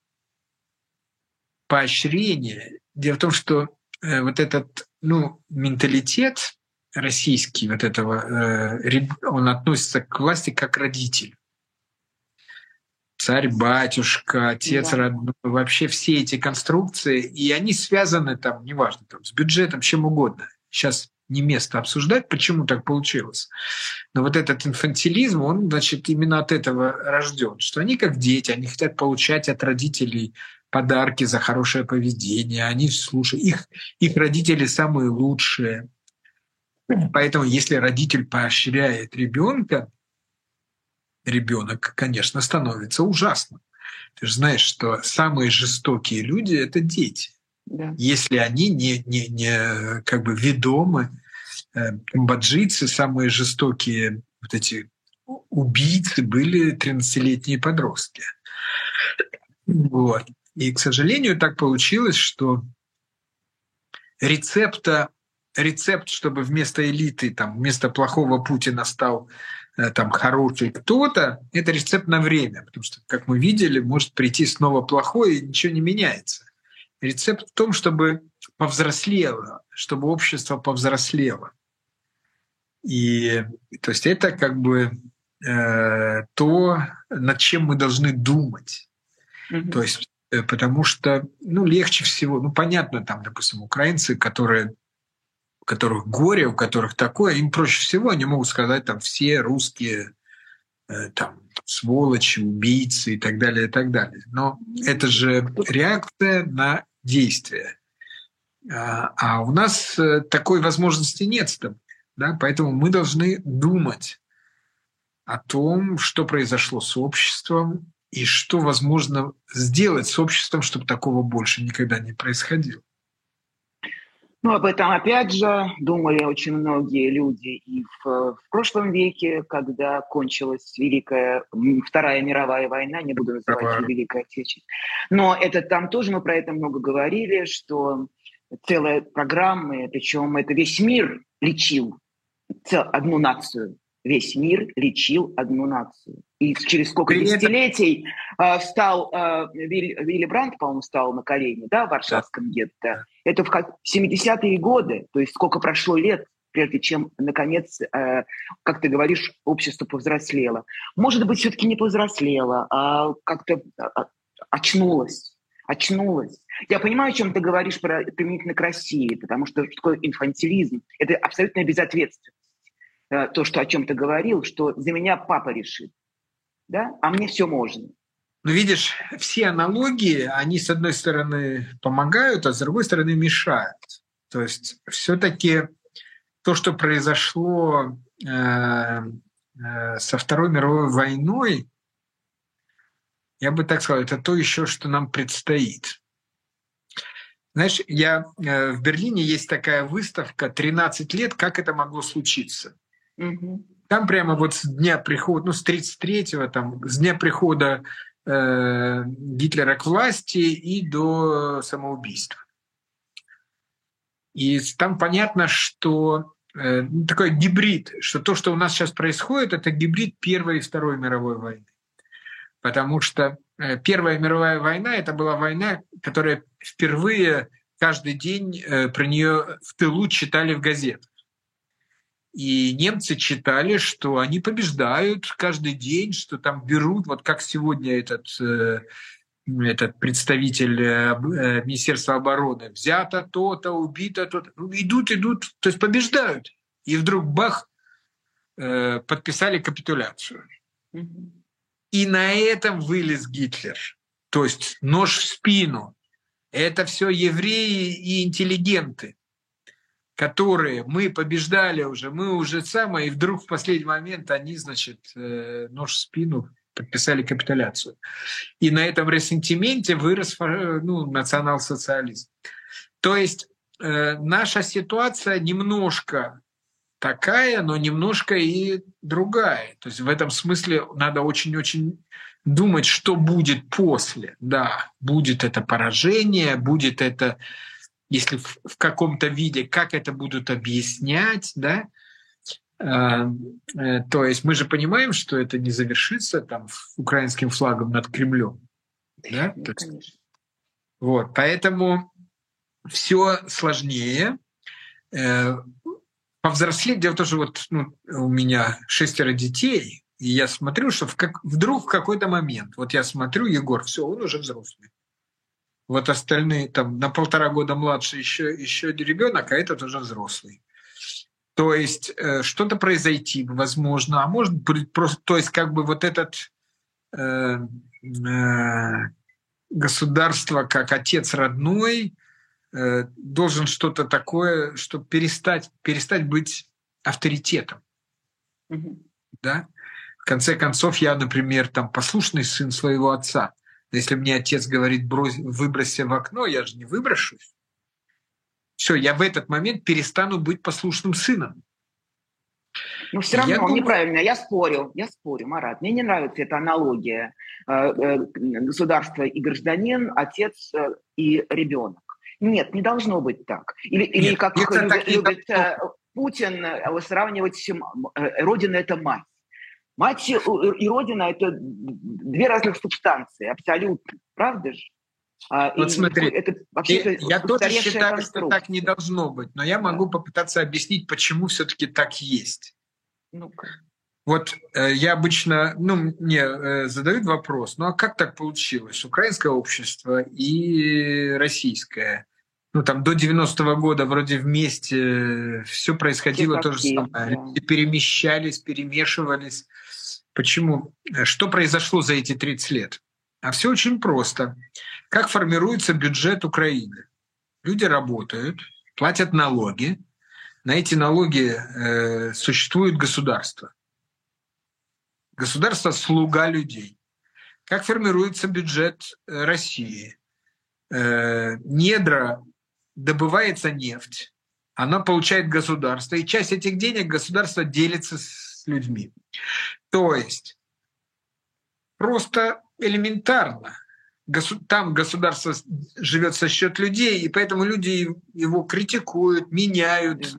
поощрение... Дело в том, что э, вот этот, ну, менталитет российский, вот этого, э, он относится к власти как родитель. Царь, батюшка, отец, да. Родной, вообще все эти конструкции, и они связаны там, неважно, там, с бюджетом, чем угодно. Сейчас не место обсуждать, почему так получилось. Но вот этот инфантилизм, он, значит, именно от этого рожден, что они как дети, они хотят получать от родителей подарки за хорошее поведение, они слушают, их, их родители самые лучшие. Поэтому если родитель поощряет ребенка, ребенок, конечно, становится ужасным. Ты же знаешь, что самые жестокие люди – это дети. Да. Если они не, не, не как бы ведомы, камбоджийцы, самые жестокие вот эти убийцы были тринадцатилетние подростки. Вот. И, к сожалению, так получилось, что рецепта, рецепт, чтобы вместо элиты, там, вместо плохого Путина стал там хороший кто-то, это рецепт на время, потому что, как мы видели, может прийти снова плохой, и ничего не меняется. Рецепт в том, чтобы повзрослело, чтобы общество повзрослело. И то есть это как бы э, то, над чем мы должны думать. Mm-hmm. То есть, э, потому что ну, легче всего, ну понятно, там, допустим, украинцы, которые, у которых горе, у которых такое, им проще всего, они могут сказать, там, все русские э, там, сволочи, убийцы и так далее, и так далее. Но это же реакция на действие. А, а у нас такой возможности нет с тобой. Да? Поэтому мы должны думать о том, что произошло с обществом и что возможно сделать с обществом, чтобы такого больше никогда не происходило. Ну, об этом, опять же, думали очень многие люди и в, в прошлом веке, когда кончилась Великая, Вторая мировая война, не буду называть ее Великой Отечественной. Но это там тоже мы про это много говорили, что целая программа, причем это весь мир лечил одну нацию. Весь мир лечил одну нацию. И через сколько При десятилетий этом... встал Вилли, Вилли Брандт, по-моему, встал на колени, да, в Варшавском да. гетто. Это в семидесятые годы, то есть сколько прошло лет, прежде чем, наконец, как ты говоришь, общество повзрослело. Может быть, все-таки не повзрослело, а как-то очнулось. Очнулось. Я понимаю, о чем ты говоришь про, применительно к России, потому что такой инфантилизм, это абсолютная безответственность. То, что о чем ты говорил, что за меня папа решит, да, а мне все можно. Но видишь, все аналогии, они с одной стороны помогают, а с другой стороны мешают. То есть все-таки то, что произошло э, э, со Второй мировой войной, я бы так сказал, это то еще, что нам предстоит. Знаешь, я, э, в Берлине есть такая выставка «тринадцать лет. Как это могло случиться?». Мгм. Там прямо вот с дня прихода, ну, с тридцать третьего, там, с дня прихода э, Гитлера к власти и до самоубийства. И там понятно, что э, ну, такой гибрид, что то, что у нас сейчас происходит, это гибрид Первой и Второй мировой войны. Потому что э, Первая мировая война – это была война, которая впервые каждый день э, про нее в тылу читали в газетах. И немцы читали, что они побеждают каждый день, что там берут, вот как сегодня этот, этот представитель Министерства обороны, взято то-то, убито то-то. Ну, идут, идут, то есть побеждают. И вдруг бах, подписали капитуляцию. И на этом вылез Гитлер. То есть нож в спину. Это все евреи и интеллигенты, которые мы побеждали уже, мы уже самые, и вдруг в последний момент они, значит, нож в спину, подписали капитуляцию. И на этом ресентименте вырос, ну, национал-социализм. То есть э, наша ситуация немножко такая, но немножко и другая. То есть в этом смысле надо очень-очень думать, что будет после. Да, будет это поражение, будет это... если в, в каком-то виде, как это будут объяснять, да, э, э, то есть мы же понимаем, что это не завершится там украинским флагом над Кремлем, да, Ну, то есть, конечно. вот, поэтому все сложнее. Э, повзрослеть, дело в том, что вот ну, у меня шестеро детей, и я смотрю, что в как, вдруг в какой-то момент, вот я смотрю, Егор, все, он уже взрослый. Вот остальные там на полтора года младше еще, еще ребенок, а этот уже взрослый. То есть э, что-то произойти возможно, а может быть просто, то есть как бы вот этот э, э, государство как отец родной э, должен что-то такое, чтобы перестать, перестать быть авторитетом. Мгм. Да? В конце концов, я, например, там послушный сын своего отца. Если мне отец говорит, брось, выбросься в окно, я же не выброшусь. Все, я в этот момент перестану быть послушным сыном. Но все И я равно думаю- неправильно, я спорю, я спорю, Марат. Мне не нравится эта аналогия э, э, государство и гражданин, отец э, и ребенок. Нет, не должно быть так. Или, или Нет, как это любит, так не любит должно э, Путин э, сравнивать всем, э, Родина – это мать. Мать и и Родина – это две разных субстанции, абсолютно. Правда же? А, Вот и смотри, это вообще И я тоже устаревшая считаю, что так не конструкция. должно быть, но я могу попытаться объяснить, почему все-таки так есть. Ну-ка. Вот э, я обычно, ну, мне э, задают вопрос, ну а как так получилось? Украинское общество и российское. Ну, там до девяностого года вроде вместе все происходило Все то же такие, самое. да. Люди перемещались, перемешивались. Почему? Что произошло за эти тридцать лет? А все очень просто. Как формируется бюджет Украины? Люди работают, платят налоги. На эти налоги э, существует государство. Государство – слуга людей. Как формируется бюджет э, России? Э, недра, добывается нефть, она получает государство, и часть этих денег государство делится с людьми. То есть просто элементарно. Там государство живет за счет людей, и поэтому люди его критикуют, меняют.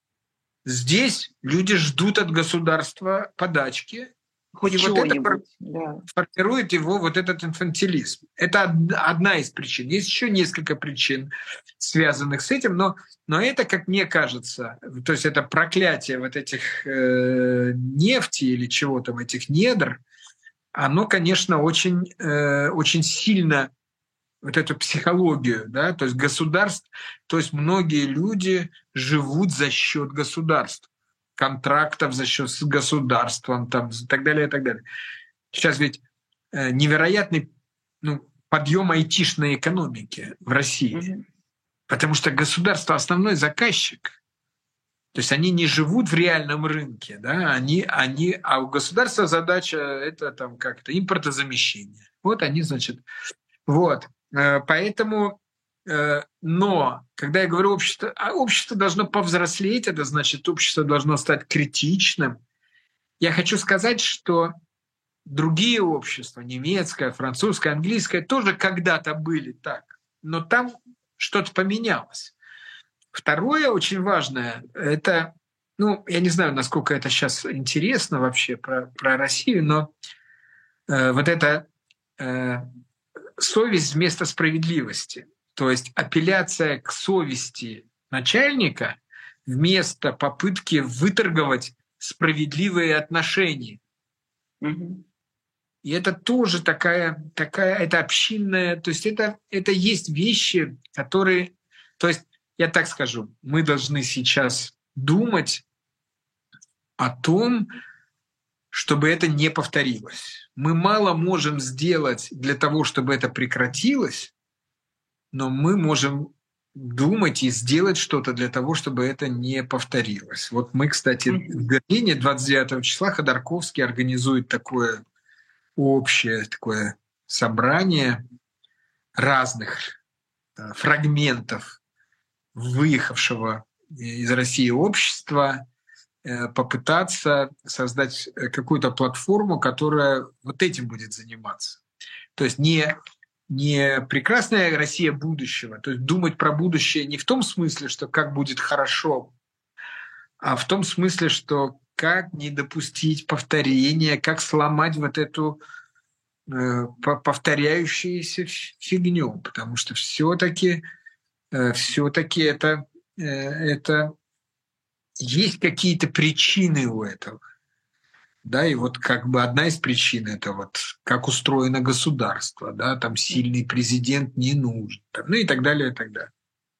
Здесь люди ждут от государства подачки, Хоть и вот это чего-нибудь. Да. формирует его вот этот инфантилизм. Это одна из причин. Есть еще несколько причин, связанных с этим, но, но это, как мне кажется, то есть это проклятие вот этих э, нефти или чего там, этих недр, оно, конечно, очень, э, очень сильно вот эту психологию, да, то есть государств, то есть многие люди живут за счет государства, контрактов за счет с государством, там, и так далее, и так далее. Сейчас ведь невероятный ну, подъем айтишной экономики в России. Mm-hmm. Потому что государство основной заказчик. То есть они не живут в реальном рынке, да, они, они, а у государства задача это там как-то импортозамещение. Вот они, значит, вот. Поэтому, но когда я говорю общество, а общество должно повзрослеть, это значит, общество должно стать критичным. Я хочу сказать, что другие общества, немецкое, французское, английское, тоже когда-то были так, но там что-то поменялось. Второе очень важное, это, ну, я не знаю, насколько это сейчас интересно вообще про, про Россию, но э, вот эта э, совесть вместо справедливости, то есть апелляция к совести начальника вместо попытки выторговать справедливые отношения. Mm-hmm. И это тоже такая, такая, это общинная, то есть это, это есть вещи, которые, то есть я так скажу, мы должны сейчас думать о том, чтобы это не повторилось. Мы мало можем сделать для того, чтобы это прекратилось, но мы можем думать и сделать что-то для того, чтобы это не повторилось. Вот мы, кстати, в Берлине двадцать девятого числа Ходорковский организует такое общее такое собрание разных фрагментов выехавшего из России общества, попытаться создать какую-то платформу, которая вот этим будет заниматься. То есть не, не прекрасная Россия будущего, то есть думать про будущее не в том смысле, что как будет хорошо, а в том смысле, что как не допустить повторения, как сломать вот эту э, повторяющуюся фигню, потому что все-таки все-таки это, это есть какие-то причины у этого. Да, и вот как бы одна из причин – это вот как устроено государство, да, там сильный президент не нужен, там, ну и так далее, и так далее.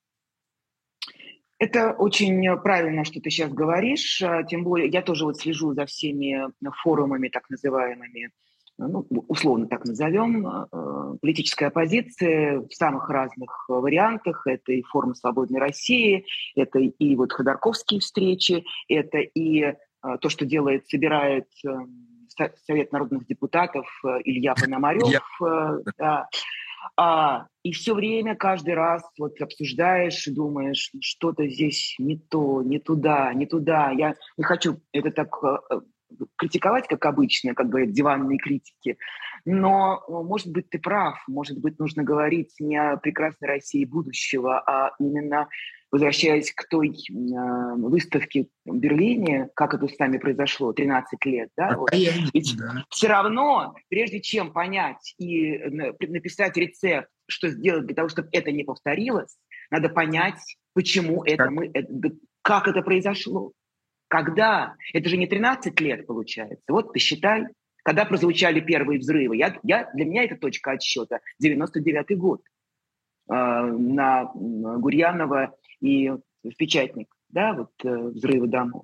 Это очень правильно, что ты сейчас говоришь, тем более я тоже вот слежу за всеми форумами так называемыми, ну, условно так назовем, политической оппозиции в самых разных вариантах. Это и форум «Свободной России», это и вот ходорковские встречи, это и то, что делает, собирает Совет народных депутатов Илья Пономарев. Да. А, и все время, каждый раз вот обсуждаешь и думаешь, что-то здесь не то, не туда, не туда. Я не хочу это так критиковать, как обычно, как говорят диванные критики, но, может быть, ты прав, может быть, нужно говорить не о прекрасной России будущего, а именно, возвращаясь к той э, выставке в Берлине, как это с нами произошло, тринадцать лет, да? Вот. Ведь да. Все равно, прежде чем понять и написать рецепт, что сделать для того, чтобы это не повторилось, надо понять, почему это как? мы, как это произошло. Когда? Это же не тринадцать лет получается. Вот ты считай, когда прозвучали первые взрывы. Я, я, для меня это точка отсчета. девяносто девятый год. Э, на Гурьянова и в Печатник. Да, вот э, взрывы домов.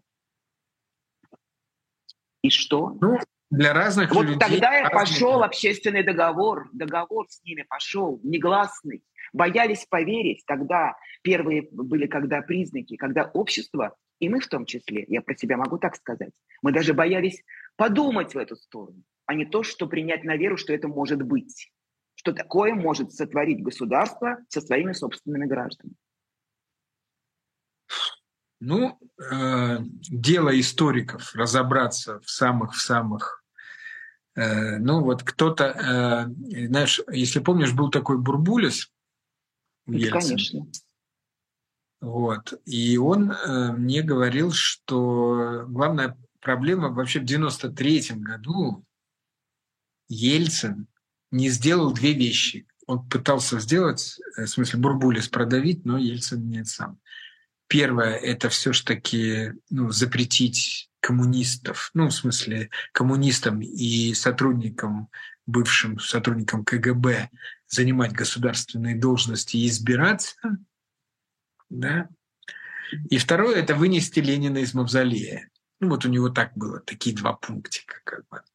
И что? Ну, для разных вот людей... тогда разных... пошел общественный договор. Договор с ними пошел, негласный. Боялись поверить. Тогда первые были когда признаки, когда общество... И мы в том числе, я про себя могу так сказать, мы даже боялись подумать в эту сторону, а не то, что принять на веру, что это может быть. Что такое может сотворить государство со своими собственными гражданами. Ну, э, дело историков разобраться в самых-в-самых... Э, ну, вот кто-то... Э, знаешь, если помнишь, был такой Бурбулис у Ельцина. Конечно. Вот. И он э, мне говорил, что главная проблема вообще в девяносто третьем году Ельцин не сделал две вещи. Он пытался сделать, в смысле Бурбулис продавить, но Ельцин не сам. Первое – это все-таки ну, запретить коммунистов, ну, в смысле коммунистам и сотрудникам, бывшим сотрудникам ка гэ бэ занимать государственные должности и избираться. Да? И второе – это вынести Ленина из мавзолея. Ну вот у него так было, такие два пунктика. Как бы.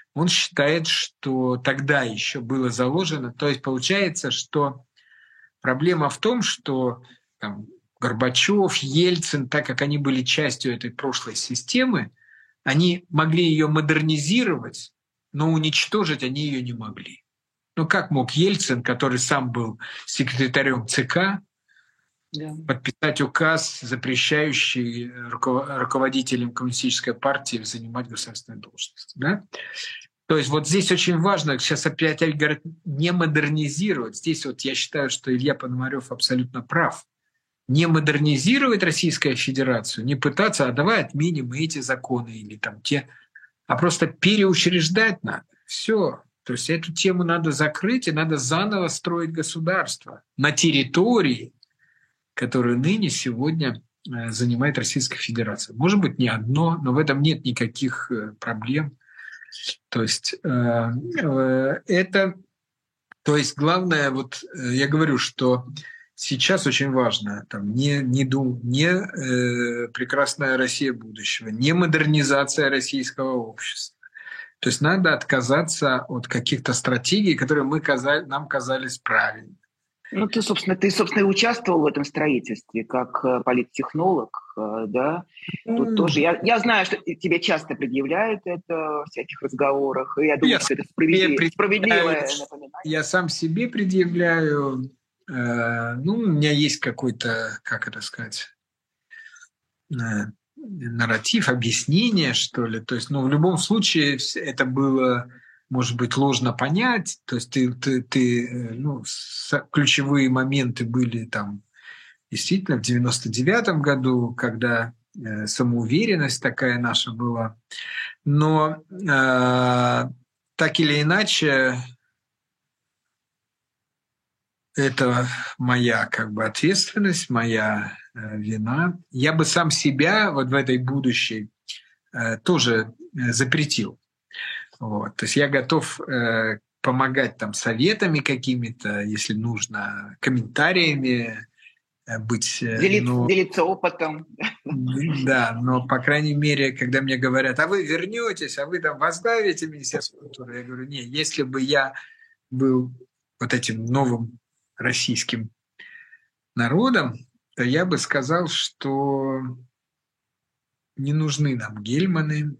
он считает, что тогда еще было заложено. То есть получается, что проблема в том, что там, Горбачев, Ельцин, так как они были частью этой прошлой системы, они могли ее модернизировать, но уничтожить они ее не могли. Ну как мог Ельцин, который сам был секретарем ЦК, да. подписать указ, запрещающий руководителям коммунистической партии занимать государственные должности? Да? То есть вот здесь очень важно, сейчас опять говорят, не модернизировать. Здесь вот я считаю, что Илья Пономарёв абсолютно прав. Не модернизировать Российскую Федерацию, не пытаться, а давай отменим эти законы или там те, а просто переучреждать надо. Все. То есть эту тему надо закрыть, и надо заново строить государство на территории, которую ныне сегодня занимает Российская Федерация. Может быть, не одно, но в этом нет никаких проблем. То есть э, э, это, то есть главное, вот я говорю, что сейчас очень важно там, не, не, дум, не э, прекрасная Россия будущего, не модернизация российского общества. То есть надо отказаться от каких-то стратегий, которые мы казали, нам казались правильными. Ну, ты, собственно, ты, собственно, и участвовал в этом строительстве как политтехнолог, да? Тут mm. тоже я, я знаю, что тебе часто предъявляют это в всяких разговорах, и я думаю, я что это справедливое, справедливое напоминание. Я сам себе предъявляю. Э, ну, у меня есть какой-то, как это сказать, э, нарратив, объяснение, что ли. То есть, ну, в любом случае это было... может быть, ложно понять, то есть ты, ты, ты, ну, ключевые моменты были там действительно в девяносто девятом году, когда э, самоуверенность такая наша была, но э, так или иначе это моя как бы ответственность, моя э, вина. Я бы сам себя вот в этой будущей э, тоже э, запретил. Вот. То есть я готов э, помогать там советами какими-то, если нужно, комментариями э, быть. Э, делиться, но, делиться опытом. Да, но, по крайней мере, когда мне говорят, а вы вернетесь, а вы там возглавите Министерство культуры, я говорю, нет, если бы я был вот этим новым российским народом, то я бы сказал, что не нужны нам Гельманы,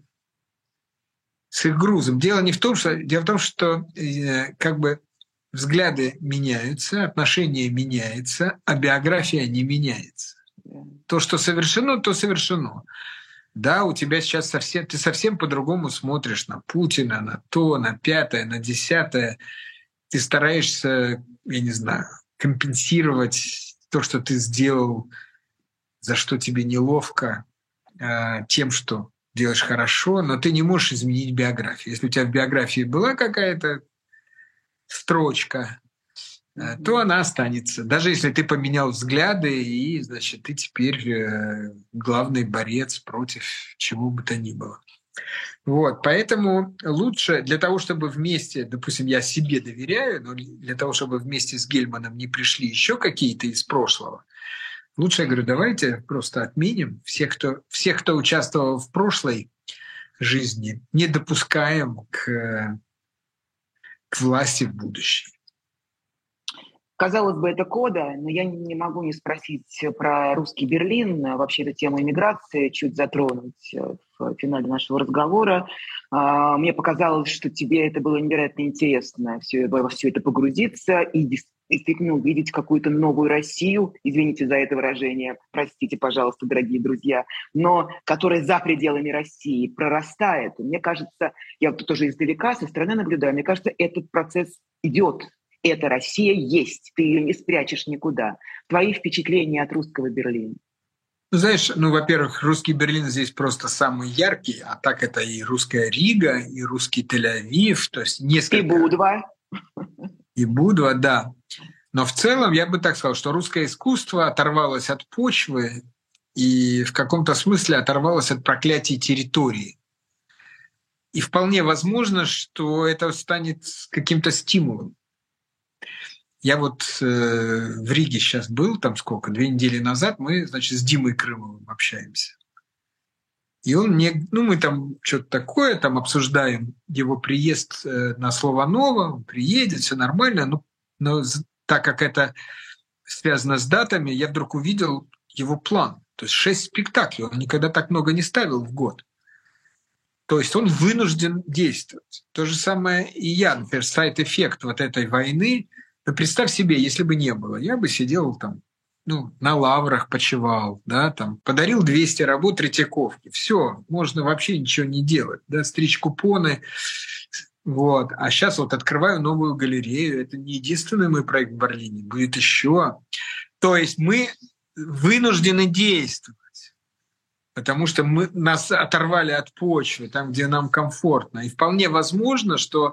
с их грузом. Дело не в том, что дело в том, что э, как бы взгляды меняются, отношения меняются, а биография не меняется. То, что совершено, то совершено. Да, у тебя сейчас совсем ты совсем по-другому смотришь на Путина, на то, на пятое, на десятое. Ты стараешься, я не знаю, компенсировать то, что ты сделал, за что тебе неловко, э, тем, что делаешь хорошо, но ты не можешь изменить биографию. Если у тебя в биографии была какая-то строчка, mm-hmm. то она останется. Даже если ты поменял взгляды, и, значит, ты теперь главный борец против чего бы то ни было. Вот, поэтому лучше для того, чтобы вместе, допустим, я себе доверяю, но для того, чтобы вместе с Гельманом не пришли еще какие-то из прошлого, лучше, я говорю, давайте просто отменим всех, кто, всех, кто участвовал в прошлой жизни, не допускаем к, к власти в будущем. Казалось бы, это кода, но я не могу не спросить про русский Берлин. Вообще, эту тему иммиграции чуть затронуть в финале нашего разговора. Мне показалось, что тебе это было невероятно интересно, все, во все это погрузиться и действительно увидеть какую-то новую Россию, извините за это выражение, простите, пожалуйста, дорогие друзья, но которая за пределами России прорастает. Мне кажется, я вот тоже издалека, со стороны наблюдаю, мне кажется, этот процесс идет. Эта Россия есть, ты ее не спрячешь никуда. Твои впечатления от русского Берлина? Ну, знаешь, ну, во-первых, русский Берлин здесь просто самый яркий, а так это и русская Рига, и русский Тель-Авив, то есть несколько... И Будва. И Будва, да. Но в целом я бы так сказал, что русское искусство оторвалось от почвы и в каком-то смысле оторвалось от проклятий территории. И вполне возможно, что это станет каким-то стимулом. Я вот э, в Риге сейчас был, там сколько, две недели назад, мы, значит, с Димой Крымовым общаемся. И он мне, ну, мы там что-то такое там обсуждаем, его приезд на Слованово, он приедет, все нормально, но, но так как это связано с датами, я вдруг увидел его план. То есть шесть спектаклей, он никогда так много не ставил в год. То есть он вынужден действовать. То же самое и я, например, сайд-эффект вот этой войны. Ну, представь себе, если бы не было, я бы сидел там, ну, на лаврах почивал, да, там, подарил двести работ Третьяковки. Все, можно вообще ничего не делать, да, стричь купоны. Вот. А сейчас вот открываю новую галерею. Это не единственный мой проект в Берлине, будет еще. То есть мы вынуждены действовать. Потому что мы, нас оторвали от почвы, там, где нам комфортно. И вполне возможно, что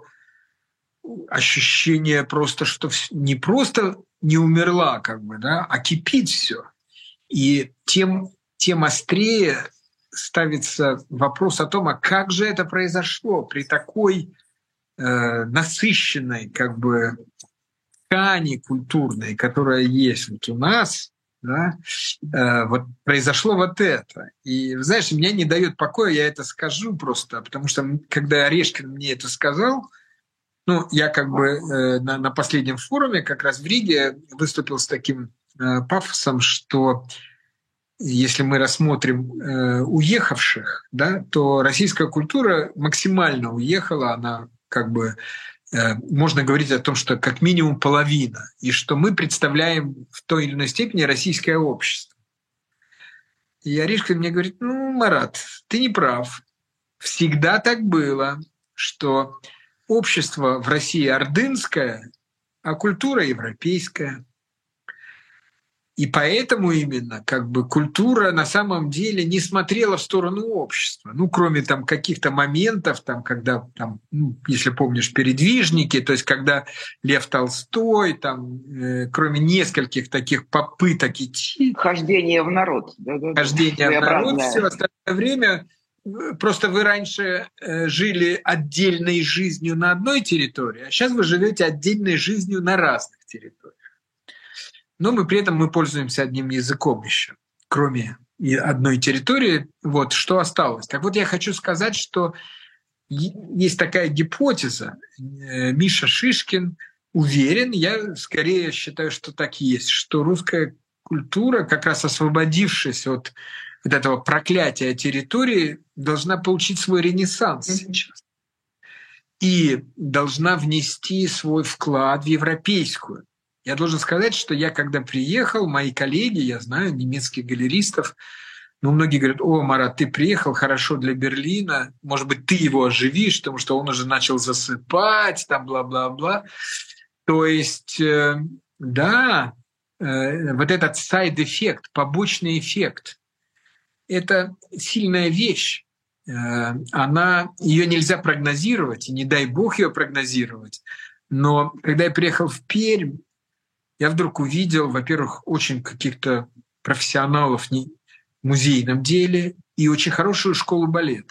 ощущение просто, что не просто не умерла, как бы, да, а кипит все. И тем, тем острее ставится вопрос о том, а как же это произошло при такой э, насыщенной, как бы, ткани культурной, которая есть вот у нас. Да, э, вот произошло вот это. И, знаешь, меня не дает покоя, я это скажу просто, потому что, когда Орешкин мне это сказал, ну, я как бы э, на, на последнем форуме как раз в Риге выступил с таким э, пафосом, что если мы рассмотрим э, уехавших, да, то российская культура максимально уехала, она как бы можно говорить о том, что как минимум половина, и что мы представляем в той или иной степени российское общество. И Орешкин мне говорит, ну, Марат, ты не прав. Всегда так было, что общество в России ордынское, а культура европейская. И поэтому именно как бы культура на самом деле не смотрела в сторону общества. Ну, кроме там каких-то моментов, там, когда, там, ну, если помнишь, передвижники, то есть когда Лев Толстой, там, э, кроме нескольких таких попыток идти... Хождение в народ. Да-да-да. Хождение в народ, все остальное время... Просто вы раньше э, жили отдельной жизнью на одной территории, а сейчас вы живете отдельной жизнью на разных территориях. Но мы при этом мы пользуемся одним языком еще, кроме одной территории. Вот что осталось. Так вот, я хочу сказать, что есть такая гипотеза. Миша Шишкин уверен, я скорее считаю, что так и есть, что русская культура, как раз освободившись от вот этого проклятия территории, должна получить свой ренессанс сейчас. И должна внести свой вклад в европейскую. Я должен сказать, что я, когда приехал, мои коллеги, я знаю немецких галеристов, ну, многие говорят, о, Марат, ты приехал, хорошо для Берлина, может быть, ты его оживишь, потому что он уже начал засыпать, там, бла-бла-бла. То есть, э, да, э, вот этот сайд-эффект, побочный эффект, это сильная вещь. Э, она, ее нельзя прогнозировать, и не дай бог ее прогнозировать. Но когда я приехал в Пермь, я вдруг увидел, во-первых, очень каких-то профессионалов в музейном деле и очень хорошую школу балета.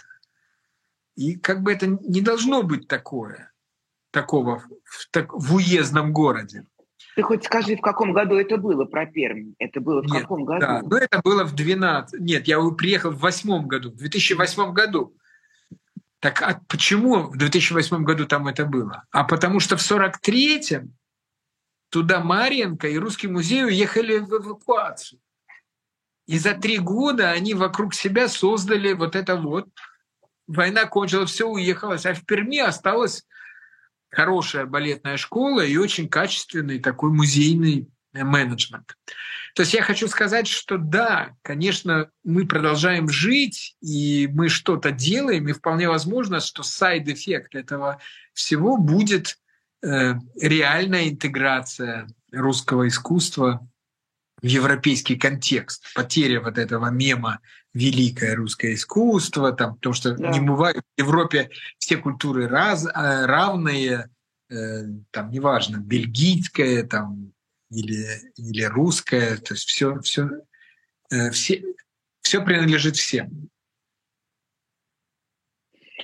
И как бы это не должно быть такое, такого в, так, в уездном городе. Ты хоть скажи, в каком году это было про Пермь? Это было в Нет, каком году? Да, ну это было в двенадцатом. Нет, я приехал в восьмом году, в две тысячи восьмом году. Так а почему в две тысячи восьмом году там это было? А потому что в сорок третьем туда Марьенко и Русский музей уехали в эвакуацию. И за три года они вокруг себя создали вот это вот. Война кончилась, все уехалось. А в Перми осталась хорошая балетная школа и очень качественный такой музейный менеджмент. То есть я хочу сказать, что да, конечно, мы продолжаем жить, и мы что-то делаем, и вполне возможно, что сайд-эффект этого всего будет э, реальная интеграция русского искусства в европейский контекст, потеря вот этого мема «великое русское искусство», там, потому что да. не бывает в Европе все культуры раз, равные, э, там неважно, бельгийское там, или, или русское, то есть все, все, э, все, все принадлежит всем.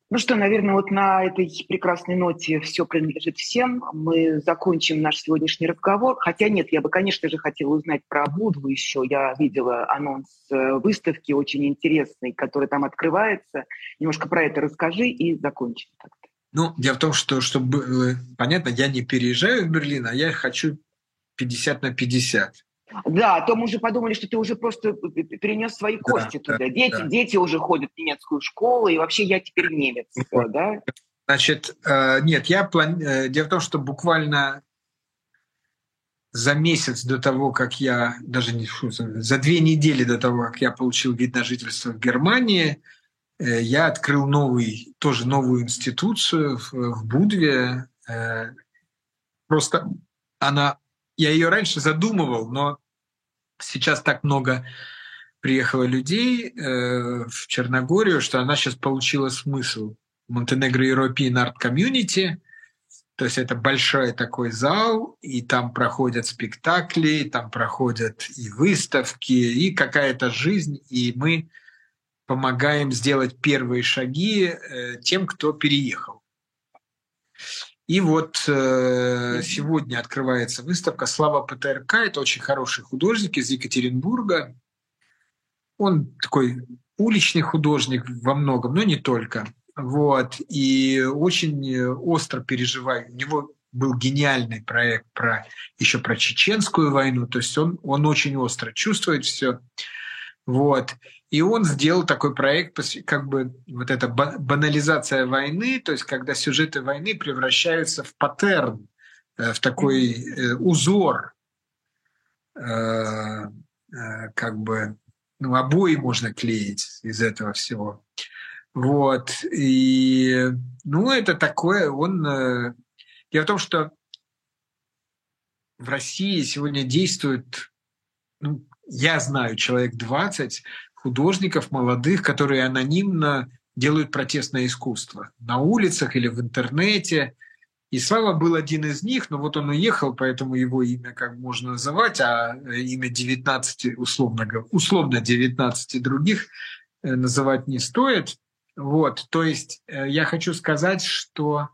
Ну что, наверное, вот на этой прекрасной ноте «Все принадлежит всем» мы закончим наш сегодняшний разговор. Хотя нет, я бы, конечно же, хотела узнать про Будву еще. Я видела анонс выставки очень интересный, который там открывается. Немножко про это расскажи и закончим так-то. Ну, дело в том, что, чтобы было понятно, я не переезжаю в Берлин, а я хочу пятьдесят на пятьдесят. Да, а то мы уже подумали, что ты уже просто перенес свои кости да, туда. Да, дети, да. дети уже ходят в немецкую школу, и вообще я теперь немец, Вот. да? Значит, нет, я плани... дело в том, что буквально за месяц до того, как я, даже не за две недели до того, как я получил вид на жительство в Германии, я открыл новый, тоже новую институцию в, в Будве. Просто она, я ее раньше задумывал, но сейчас так много приехало людей э, в Черногорию, что она сейчас получила смысл. Montenegro European Art Community, то есть это большой такой зал, и там проходят спектакли, там проходят и выставки, и какая-то жизнь, и мы помогаем сделать первые шаги э, тем, кто переехал. И вот э, сегодня открывается выставка «Слава ПТРК». Это очень хороший художник из Екатеринбурга. Он такой уличный художник во многом, но не только. Вот. И очень остро переживает. У него был гениальный проект про, еще про чеченскую войну. То есть он, он очень остро чувствует все. Вот. И он сделал такой проект, как бы вот эта банализация войны, то есть когда сюжеты войны превращаются в паттерн, в такой узор, как бы, ну, обои можно клеить из этого всего. Вот. И, ну, это такое, он... Дело в том, что в России сегодня действует, ну, я знаю человек двадцать художников молодых, которые анонимно делают протестное искусство на улицах или в интернете. И Слава был один из них, но вот он уехал, поэтому его имя как можно называть, а имя девятнадцати, условно, условно девятнадцати других называть не стоит. Вот. То есть я хочу сказать, что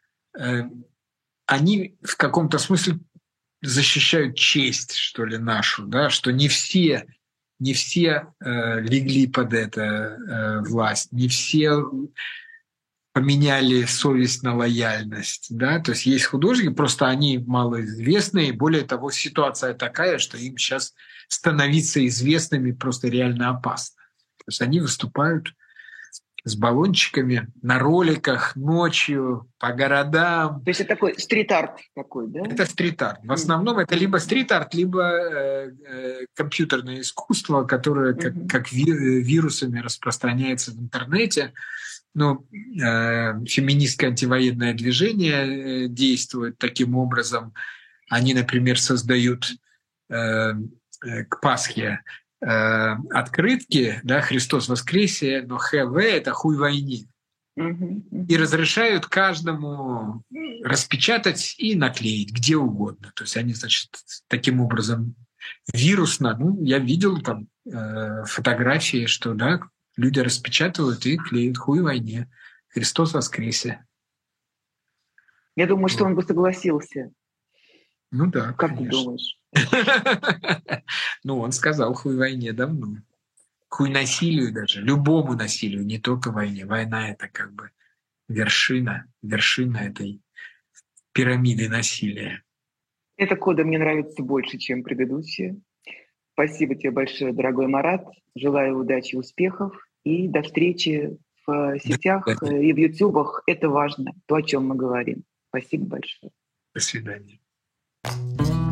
они в каком-то смысле защищают честь, что ли, нашу, да, что не все, не все э, легли под это э, власть, не все поменяли совесть на лояльность, да, то есть есть художники, просто они малоизвестные, и более того, ситуация такая, что им сейчас становиться известными просто реально опасно. То есть они выступают с баллончиками на роликах ночью по городам. То есть это такой стрит-арт такой, да? Это стрит-арт. В основном это либо стрит-арт, либо э, э, компьютерное искусство, которое как, mm-hmm. как ви- вирусами распространяется в интернете. Ну, э, феминистское антивоенное движение действует таким образом. Они, например, создают э, э, к Пасхе открытки, да, «Христос воскресе», но ХВ – это «Хуй войне». Uh-huh. И разрешают каждому распечатать и наклеить где угодно. То есть они, значит, таким образом вирусно, ну, я видел там э, фотографии, что, да, люди распечатывают и клеят «Хуй войне», «Христос воскресе». Я думаю, что он бы согласился. Ну да, как конечно. Ты думаешь? Ну, он сказал «хуй войне» давно. Хуй насилию даже, любому насилию, не только войне. Война – это как бы вершина, вершина этой пирамиды насилия. Эта кода мне нравится больше, чем предыдущие. Спасибо тебе большое, дорогой Марат. Желаю удачи, успехов и до встречи в сетях да, и в ютубах. Это важно, то, о чем мы говорим. Спасибо большое. До свидания.